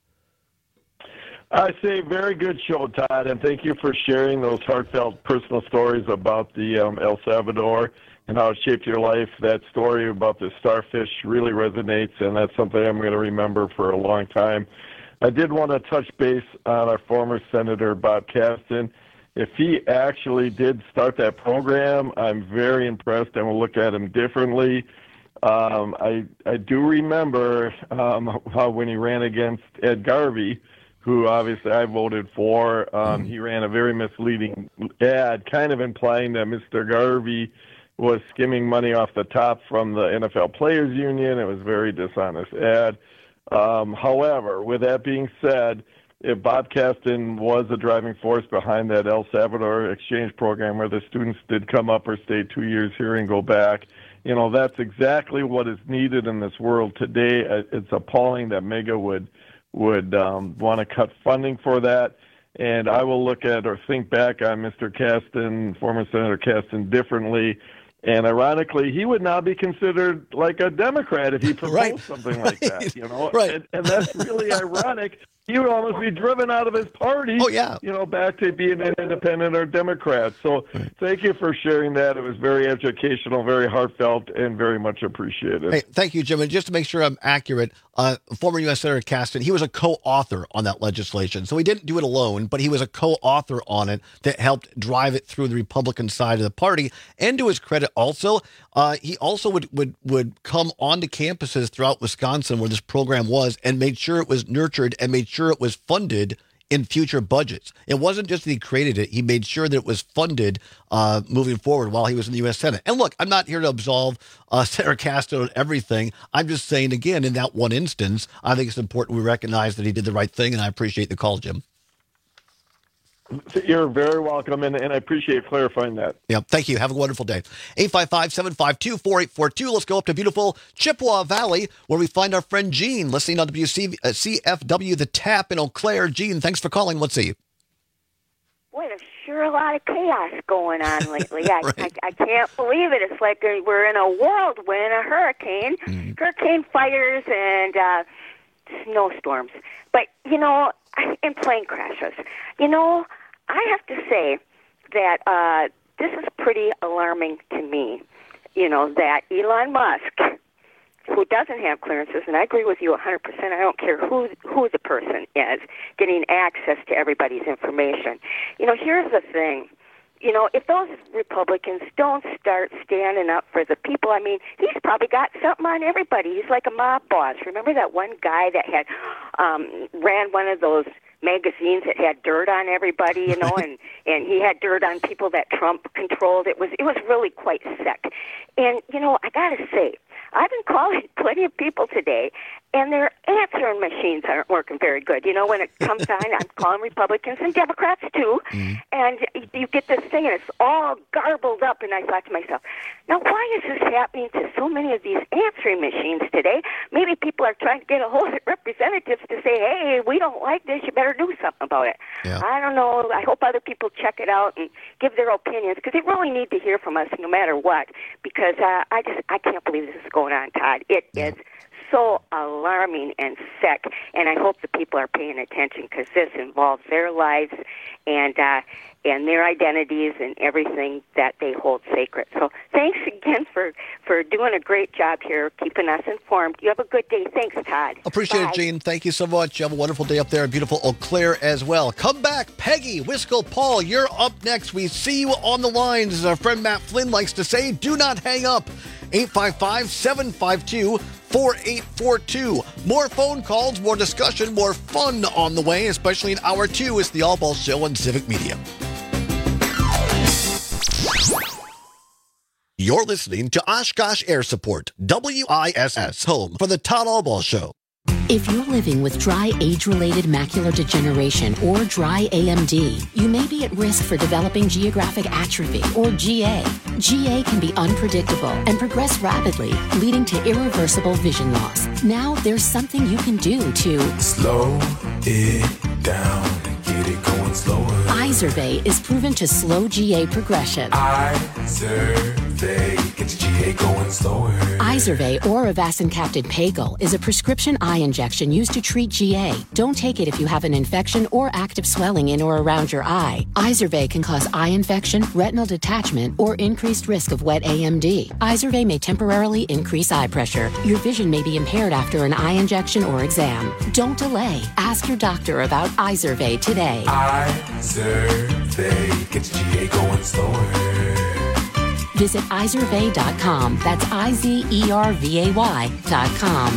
I say very good show, Todd, and thank you for sharing those heartfelt personal stories about the um, El Salvador and how it shaped your life. That story about the starfish really resonates, and that's something I'm going to remember for a long time. I did want to touch base on our former Senator Bob Caston. If he actually did start that program, I'm very impressed, and we'll look at him differently. Um, I I do remember um, how when he ran against Ed Garvey, who obviously I voted for, um, he ran a very misleading ad, kind of implying that Mister Garvey was skimming money off the top from the N F L Players Union. It was a very dishonest ad. Um, however, with that being said, if Bob Caston was a driving force behind that El Salvador exchange program where the students did come up or stay two years here and go back, you know, that's exactly what is needed in this world today. It's appalling that MEGA would would um, want to cut funding for that. And I will look at or think back on Mister Caston, former Senator Caston, differently. And ironically, he would now be considered like a Democrat if he proposed Right. something like that, you know? Right. And, and that's really ironic. He would almost be driven out of his party, oh, yeah. you know, back to being an independent or Democrat. So thank you for sharing that. It was very educational, very heartfelt, and very much appreciated. Hey, thank you, Jim. And just to make sure I'm accurate, uh, former U S Senator Caston, he was a co-author on that legislation. So he didn't do it alone, but he was a co-author on it that helped drive it through the Republican side of the party. And to his credit also, uh, he also would, would, would come onto campuses throughout Wisconsin where this program was and made sure it was nurtured and made sure it was funded in future budgets. It wasn't just that he created it. He made sure that it was funded uh, moving forward while he was in the U S Senate. And look, I'm not here to absolve uh, Senator Caston on everything. I'm just saying, again, in that one instance, I think it's important we recognize that he did the right thing, and I appreciate the call, Jim. You're very welcome, and, and I appreciate clarifying that. Yeah, thank you. Have a wonderful day. eight five five, seven five two, four eight four two. Let's go up to beautiful Chippewa Valley, where we find our friend Gene, listening on W C, uh, C F W The Tap in Eau Claire. Gene, thanks for calling. Let's see you. Boy, there's sure a lot of chaos going on lately. I, right. I, I can't believe it. It's like a, we're in a whirlwind, a hurricane, mm. hurricane fires, and uh, snowstorms. But, you know, and plane crashes. You know, I have to say that uh, this is pretty alarming to me, you know, that Elon Musk, who doesn't have clearances, and I agree with you one hundred percent, I don't care who who the person is, getting access to everybody's information. You know, here's the thing. You know, if those Republicans don't start standing up for the people, I mean, he's probably got something on everybody. He's like a mob boss. Remember that one guy that had um, ran one of those magazines that had dirt on everybody, you know, and, and he had dirt on people that Trump controlled. It was it was really quite sick. And, you know, I got to say, I've been calling plenty of people today, and their answering machines aren't working very good. You know, when it comes on, I'm calling Republicans and Democrats, too, mm-hmm. and you get this thing, and it's all garbled up, and I thought to myself, now, why is this happening to so many of these answering machines today? Maybe people are trying to get a hold of representatives to say, hey, we don't like this, you better do something about it. Yeah. I don't know. I hope other people check it out and give their opinions, because they really need to hear from us no matter what, because uh, I just I can't believe this is going on, Todd. It yeah. is so alarming and sick, and I hope the people are paying attention, because this involves their lives and uh, and their identities and everything that they hold sacred. So thanks again for, for doing a great job here, keeping us informed. You have a good day. Thanks, Todd. Appreciate Bye. it, Gene. Thank you so much. You have a wonderful day up there in beautiful Eau Claire as well. Come back, Peggy, Wisco, Paul, you're up next. We see you on the lines. As our friend Matt Flynn likes to say, do not hang up. eight five five, seven five two, four eight four two. More phone calls, more discussion, more fun on the way, especially in hour two. It's the All Ball Show on Civic Media. You're listening to Oshkosh Air Support, W I S S, home for the Todd All Ball Show. If you're living with dry age-related macular degeneration or dry A M D, you may be at risk for developing geographic atrophy or G A. G A can be unpredictable and progress rapidly, leading to irreversible vision loss. Now there's something you can do to slow it down and get it going slower. Izervay is proven to slow G A progression. Izervay gets G A going slower. Izervay or avacincaptad pagel is a prescription eye injection used to treat G A. Don't take it if you have an infection or active swelling in or around your eye. Izervay can cause eye infection, retinal detachment, or increased risk of wet A M D. Izervay may temporarily increase eye pressure. Your vision may be impaired after an eye injection or exam. Don't delay. Ask your doctor about Izervay today. Izervay gets G A going slower. Visit Izervay dot com. That's I Z E R V A Y dot com.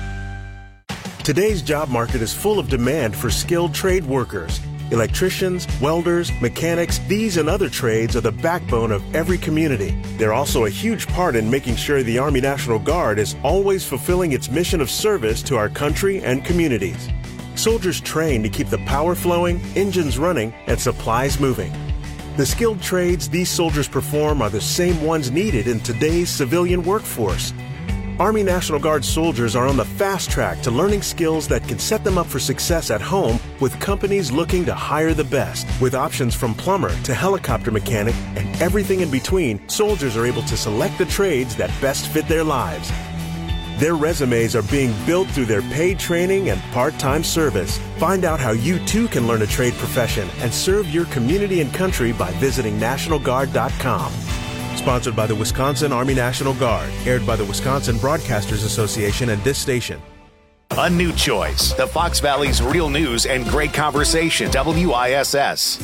Today's job market is full of demand for skilled trade workers. Electricians, welders, mechanics, these and other trades are the backbone of every community. They're also a huge part in making sure the Army National Guard is always fulfilling its mission of service to our country and communities. Soldiers train to keep the power flowing, engines running, and supplies moving. The skilled trades these soldiers perform are the same ones needed in today's civilian workforce. Army National Guard soldiers are on the fast track to learning skills that can set them up for success at home with companies looking to hire the best. With options from plumber to helicopter mechanic and everything in between, soldiers are able to select the trades that best fit their lives. Their resumes are being built through their paid training and part-time service. Find out how you too can learn a trade profession and serve your community and country by visiting National Guard dot com. Sponsored by the Wisconsin Army National Guard. Aired by the Wisconsin Broadcasters Association and this station. A new choice. The Fox Valley's real news and great conversation. W I S S.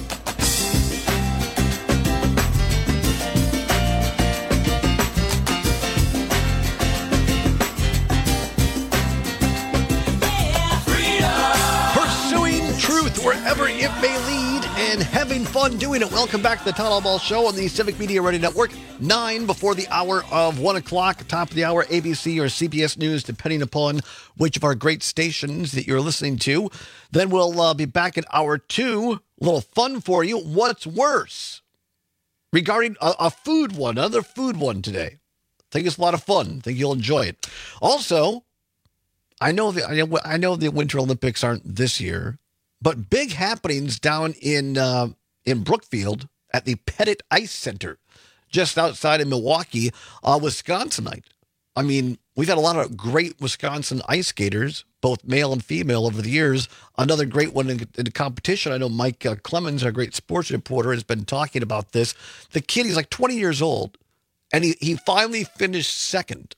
Wherever it may lead and having fun doing it. Welcome back to the Town Hall Ball Show on the Civic Media Radio Network. Nine before the hour of one o'clock, top of the hour, A B C or C B S News, depending upon which of our great stations that you're listening to. Then we'll uh, be back at hour two. A little fun for you. What's worse? Regarding a, a food one, another food one today. I think it's a lot of fun. I think you'll enjoy it. Also, I know the I know, I know the Winter Olympics aren't this year. But big happenings down in uh, in Brookfield at the Pettit Ice Center, just outside of Milwaukee, uh, Wisconsinite. I mean, we've had a lot of great Wisconsin ice skaters, both male and female, over the years. Another great one in, in the competition. I know Mike uh, Clemens, our great sports reporter, has been talking about this. The kid, he's like twenty years old, and he, he finally finished second.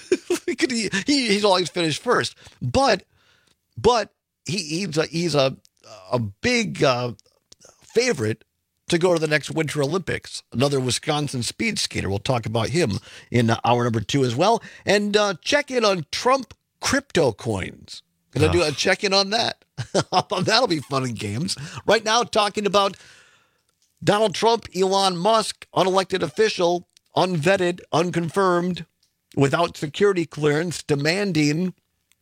he, he, he's always finished first. But but he, he's a, he's a a big uh, favorite to go to the next Winter Olympics. Another Wisconsin speed skater. We'll talk about him in uh, hour number two as well. And uh, check in on Trump crypto coins. Going to do a check in on that. That'll be fun and games. Right now, talking about Donald Trump, Elon Musk, unelected official, unvetted, unconfirmed, without security clearance, demanding.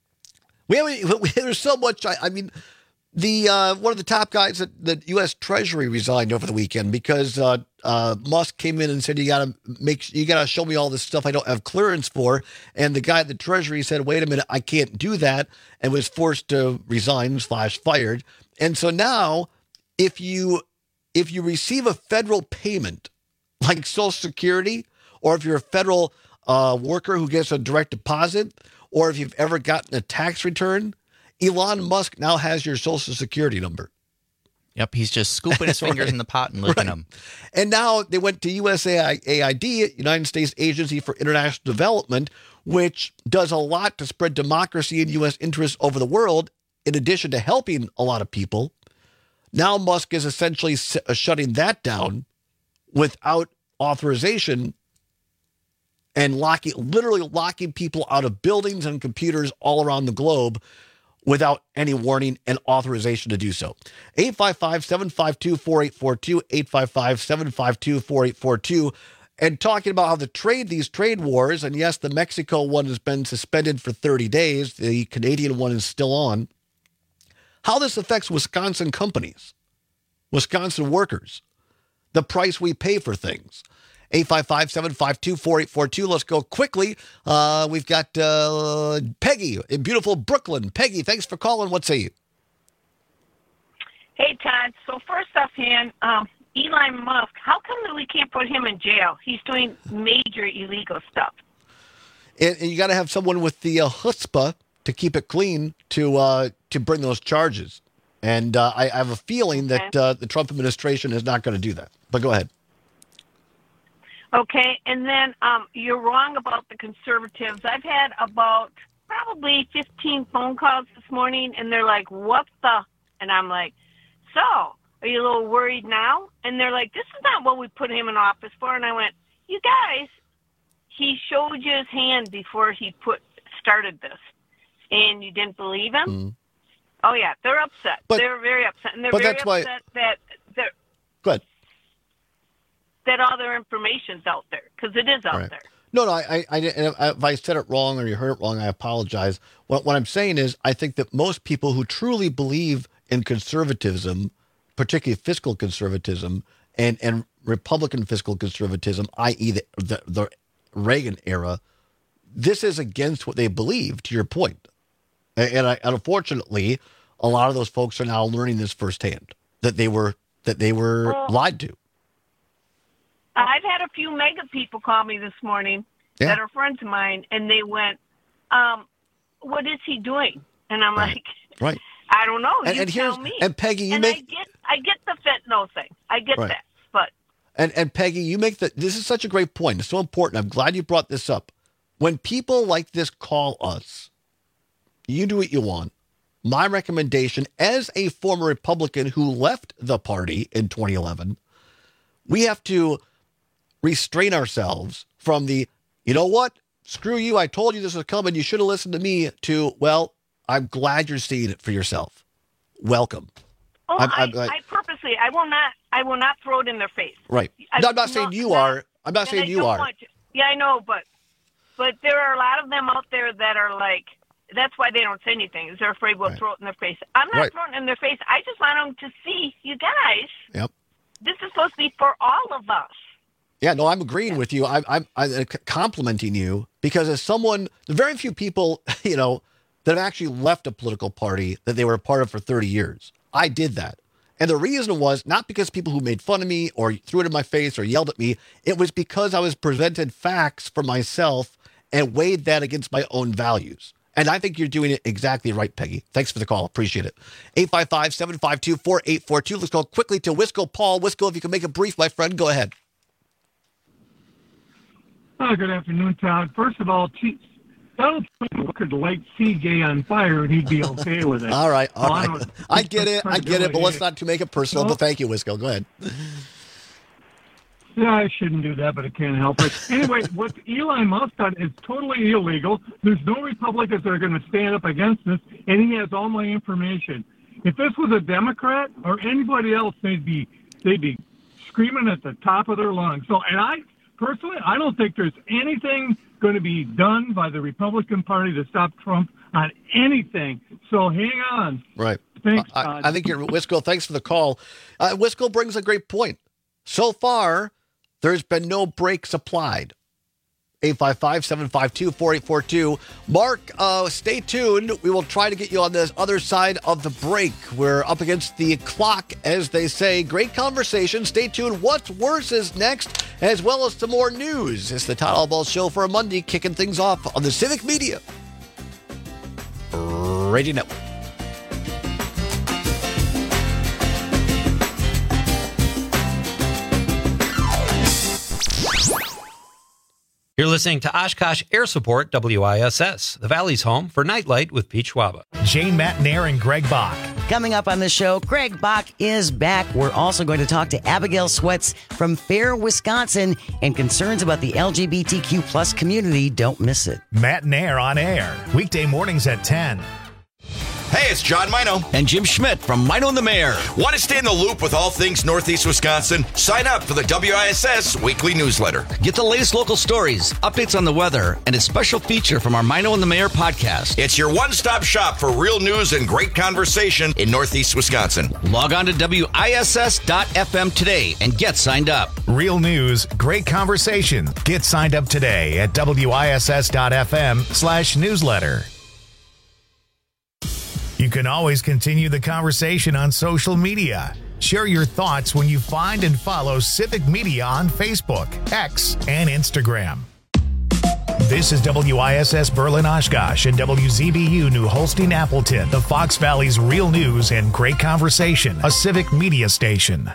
We have, there's so much. I, I mean, The uh, one of the top guys at the U S Treasury resigned over the weekend because uh, uh, Musk came in and said, "You got to make, you got to show me all this stuff I don't have clearance for." And the guy at the Treasury said, "Wait a minute, I can't do that," and was forced to resign slash fired. And so now, if you if you receive a federal payment like Social Security, or if you're a federal uh, worker who gets a direct deposit, or if you've ever gotten a tax return, Elon Musk now has your Social Security number. Yep, he's just scooping his fingers right. in the pot and licking right. them. And now they went to U S A I D, United States Agency for International Development, which does a lot to spread democracy and U S interests over the world, in addition to helping a lot of people. Now Musk is essentially shutting that down without authorization and locking, literally locking people out of buildings and computers all around the globe without any warning and authorization to do so. eight five five, seven five two, four eight four two, eight five five, seven five two, four eight four two. and talking about how the trade, these trade wars, and yes, the Mexico one has been suspended for thirty days. The Canadian one is still on. How this affects Wisconsin companies, Wisconsin workers, the price we pay for things. eight five five, seven five two, four eight four two. Let's go quickly. Uh, we've got uh, Peggy in beautiful Brooklyn. Peggy, thanks for calling. What say you? Hey, Todd. So first off, hand, um, Elon Musk, how come that we can't put him in jail? He's doing major illegal stuff. And, and you got to have someone with the uh, chutzpah to keep it clean to uh, to bring those charges. And uh, I, I have a feeling that uh, the Trump administration is not going to do that. But go ahead. Okay, and then um, you're wrong about the conservatives. I've had about probably fifteen phone calls this morning, and they're like, what the? And I'm like, so, are you a little worried now? And they're like, this is not what we put him in office for. And I went, you guys, he showed you his hand before he put started this, and you didn't believe him? Mm. Oh, yeah, they're upset. But, they're very upset. And they're very upset why... that they're... Go ahead. that all their information's out there, because it is out right. there. No, no, I, I, I, if I said it wrong or you heard it wrong, I apologize. What, what I'm saying is I think that most people who truly believe in conservatism, particularly fiscal conservatism and, and Republican fiscal conservatism, that is the, the, the Reagan era, this is against what they believe, to your point. And, and, I, and unfortunately, a lot of those folks are now learning this firsthand, that they were that they were well, lied to. I've had a few mega people call me this morning yeah. that are friends of mine, and they went, um, what is he doing? And I'm right. like, right. I don't know. And, you and tell here's, me. And Peggy, you and make... I get, I get the fentanyl thing. I get right. that. But and, and Peggy, you make the... This is such a great point. It's so important. I'm glad you brought this up. When people like this call us, you do what you want. My recommendation, as a former Republican who left the party in twenty eleven, we have to restrain ourselves from the, you know what, screw you, I told you this was coming, you should have listened to me, to, well, I'm glad you're seeing it for yourself. Welcome. Oh, I'm, I, I'm, I, I purposely, I will not, I will not throw it in their face. Right. I, no, I'm not saying you are. I'm not saying you are. To, yeah, I know, but but there are a lot of them out there that are like, that's why they don't say anything, is they're afraid we'll right. throw it in their face. I'm not right. throwing it in their face. I just want them to see, you guys, yep. this is supposed to be for all of us. Yeah, no, I'm agreeing with you. I'm, I'm, I'm complimenting you because as someone, very few people, you know, that have actually left a political party that they were a part of for thirty years. I did that. And the reason was not because people who made fun of me or threw it in my face or yelled at me. It was because I was presented facts for myself and weighed that against my own values. And I think you're doing it exactly right, Peggy. Thanks for the call. Appreciate it. eight five five, seven five two, four eight four two. Let's go quickly to Wisco Paul. Wisco, if you can make it brief, my friend, go ahead. Oh, good afternoon, Todd. First of all, Donald Trump could light C J on fire and he'd be okay with it. all right, all well, right. I, I get it, I get it, but let's not to make it personal. Well, but thank you, Wisco. Go ahead. Yeah, I shouldn't do that, but I can't help it. Anyway, what Elon Musk done is totally illegal. There's no Republicans that are going to stand up against this, and he has all my information. If this was a Democrat or anybody else, they'd be they'd be screaming at the top of their lungs. So, and I. Personally, I don't think there's anything going to be done by the Republican Party to stop Trump on anything. So hang on. Right. Thanks, I, I think you're, Wisco, thanks for the call. Uh, Wisco brings a great point. So far, there's been no brakes applied. eight five five, seven five two, four eight four two. Mark, uh, stay tuned. We will try to get you on this other side of the break. We're up against the clock, as they say. Great conversation. Stay tuned. What's Worse is next, as well as some more news. It's the Todd Albaugh Show for a Monday, kicking things off on the Civic Media Radio Network. You're listening to Oshkosh Air Support, W I S S, the Valley's home for Nightlight with Pete Schwaba. Jane Matnair and Greg Bach. Coming up on the show, Greg Bach is back. We're also going to talk to Abigail Sweats from Fair, Wisconsin, and concerns about the L G B T Q plus community. Don't miss it. Matnair on air, weekday mornings at ten. Hey, it's John Mino. And Jim Schmidt from Mino and the Mayor. Want to stay in the loop with all things Northeast Wisconsin? Sign up for the W I S S weekly newsletter. Get the latest local stories, updates on the weather, and a special feature from our Mino and the Mayor podcast. It's your one-stop shop for real news and great conversation in Northeast Wisconsin. Log on to W I S S dot F M today and get signed up. Real news, great conversation. Get signed up today at W I S S dot F M slash newsletter. You can always continue the conversation on social media. Share your thoughts when you find and follow Civic Media on Facebook, X, and Instagram. This is W I S S Berlin Oshkosh and W Z B U New Holstein Appleton, the Fox Valley's real news and great conversation, a Civic Media station.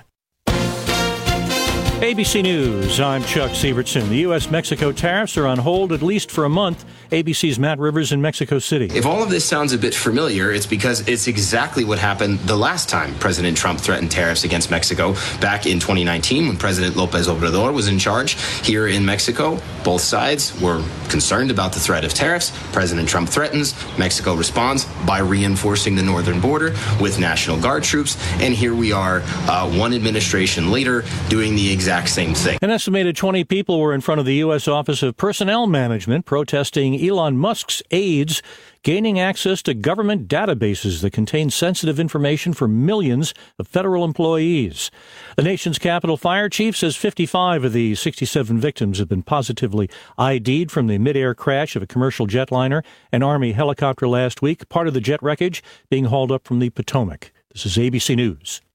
A B C News, I'm Chuck Sievertson. The U S Mexico tariffs are on hold at least for a month. A B C's Matt Rivers in Mexico City. If all of this sounds a bit familiar, it's because it's exactly what happened the last time President Trump threatened tariffs against Mexico back in twenty nineteen when President Lopez Obrador was in charge here in Mexico. Both sides were concerned about the threat of tariffs. President Trump threatens. Mexico responds by reinforcing the northern border with National Guard troops. And here we are, uh, one administration later, doing the exact same thing. An estimated twenty people were in front of the U S Office of Personnel Management protesting Elon Musk's aides gaining access to government databases that contain sensitive information for millions of federal employees. The nation's Capitol Fire Chief says fifty-five of the sixty-seven victims have been positively I D'd from the mid-air crash of a commercial jetliner and Army helicopter last week, part of the jet wreckage being hauled up from the Potomac. This is A B C News.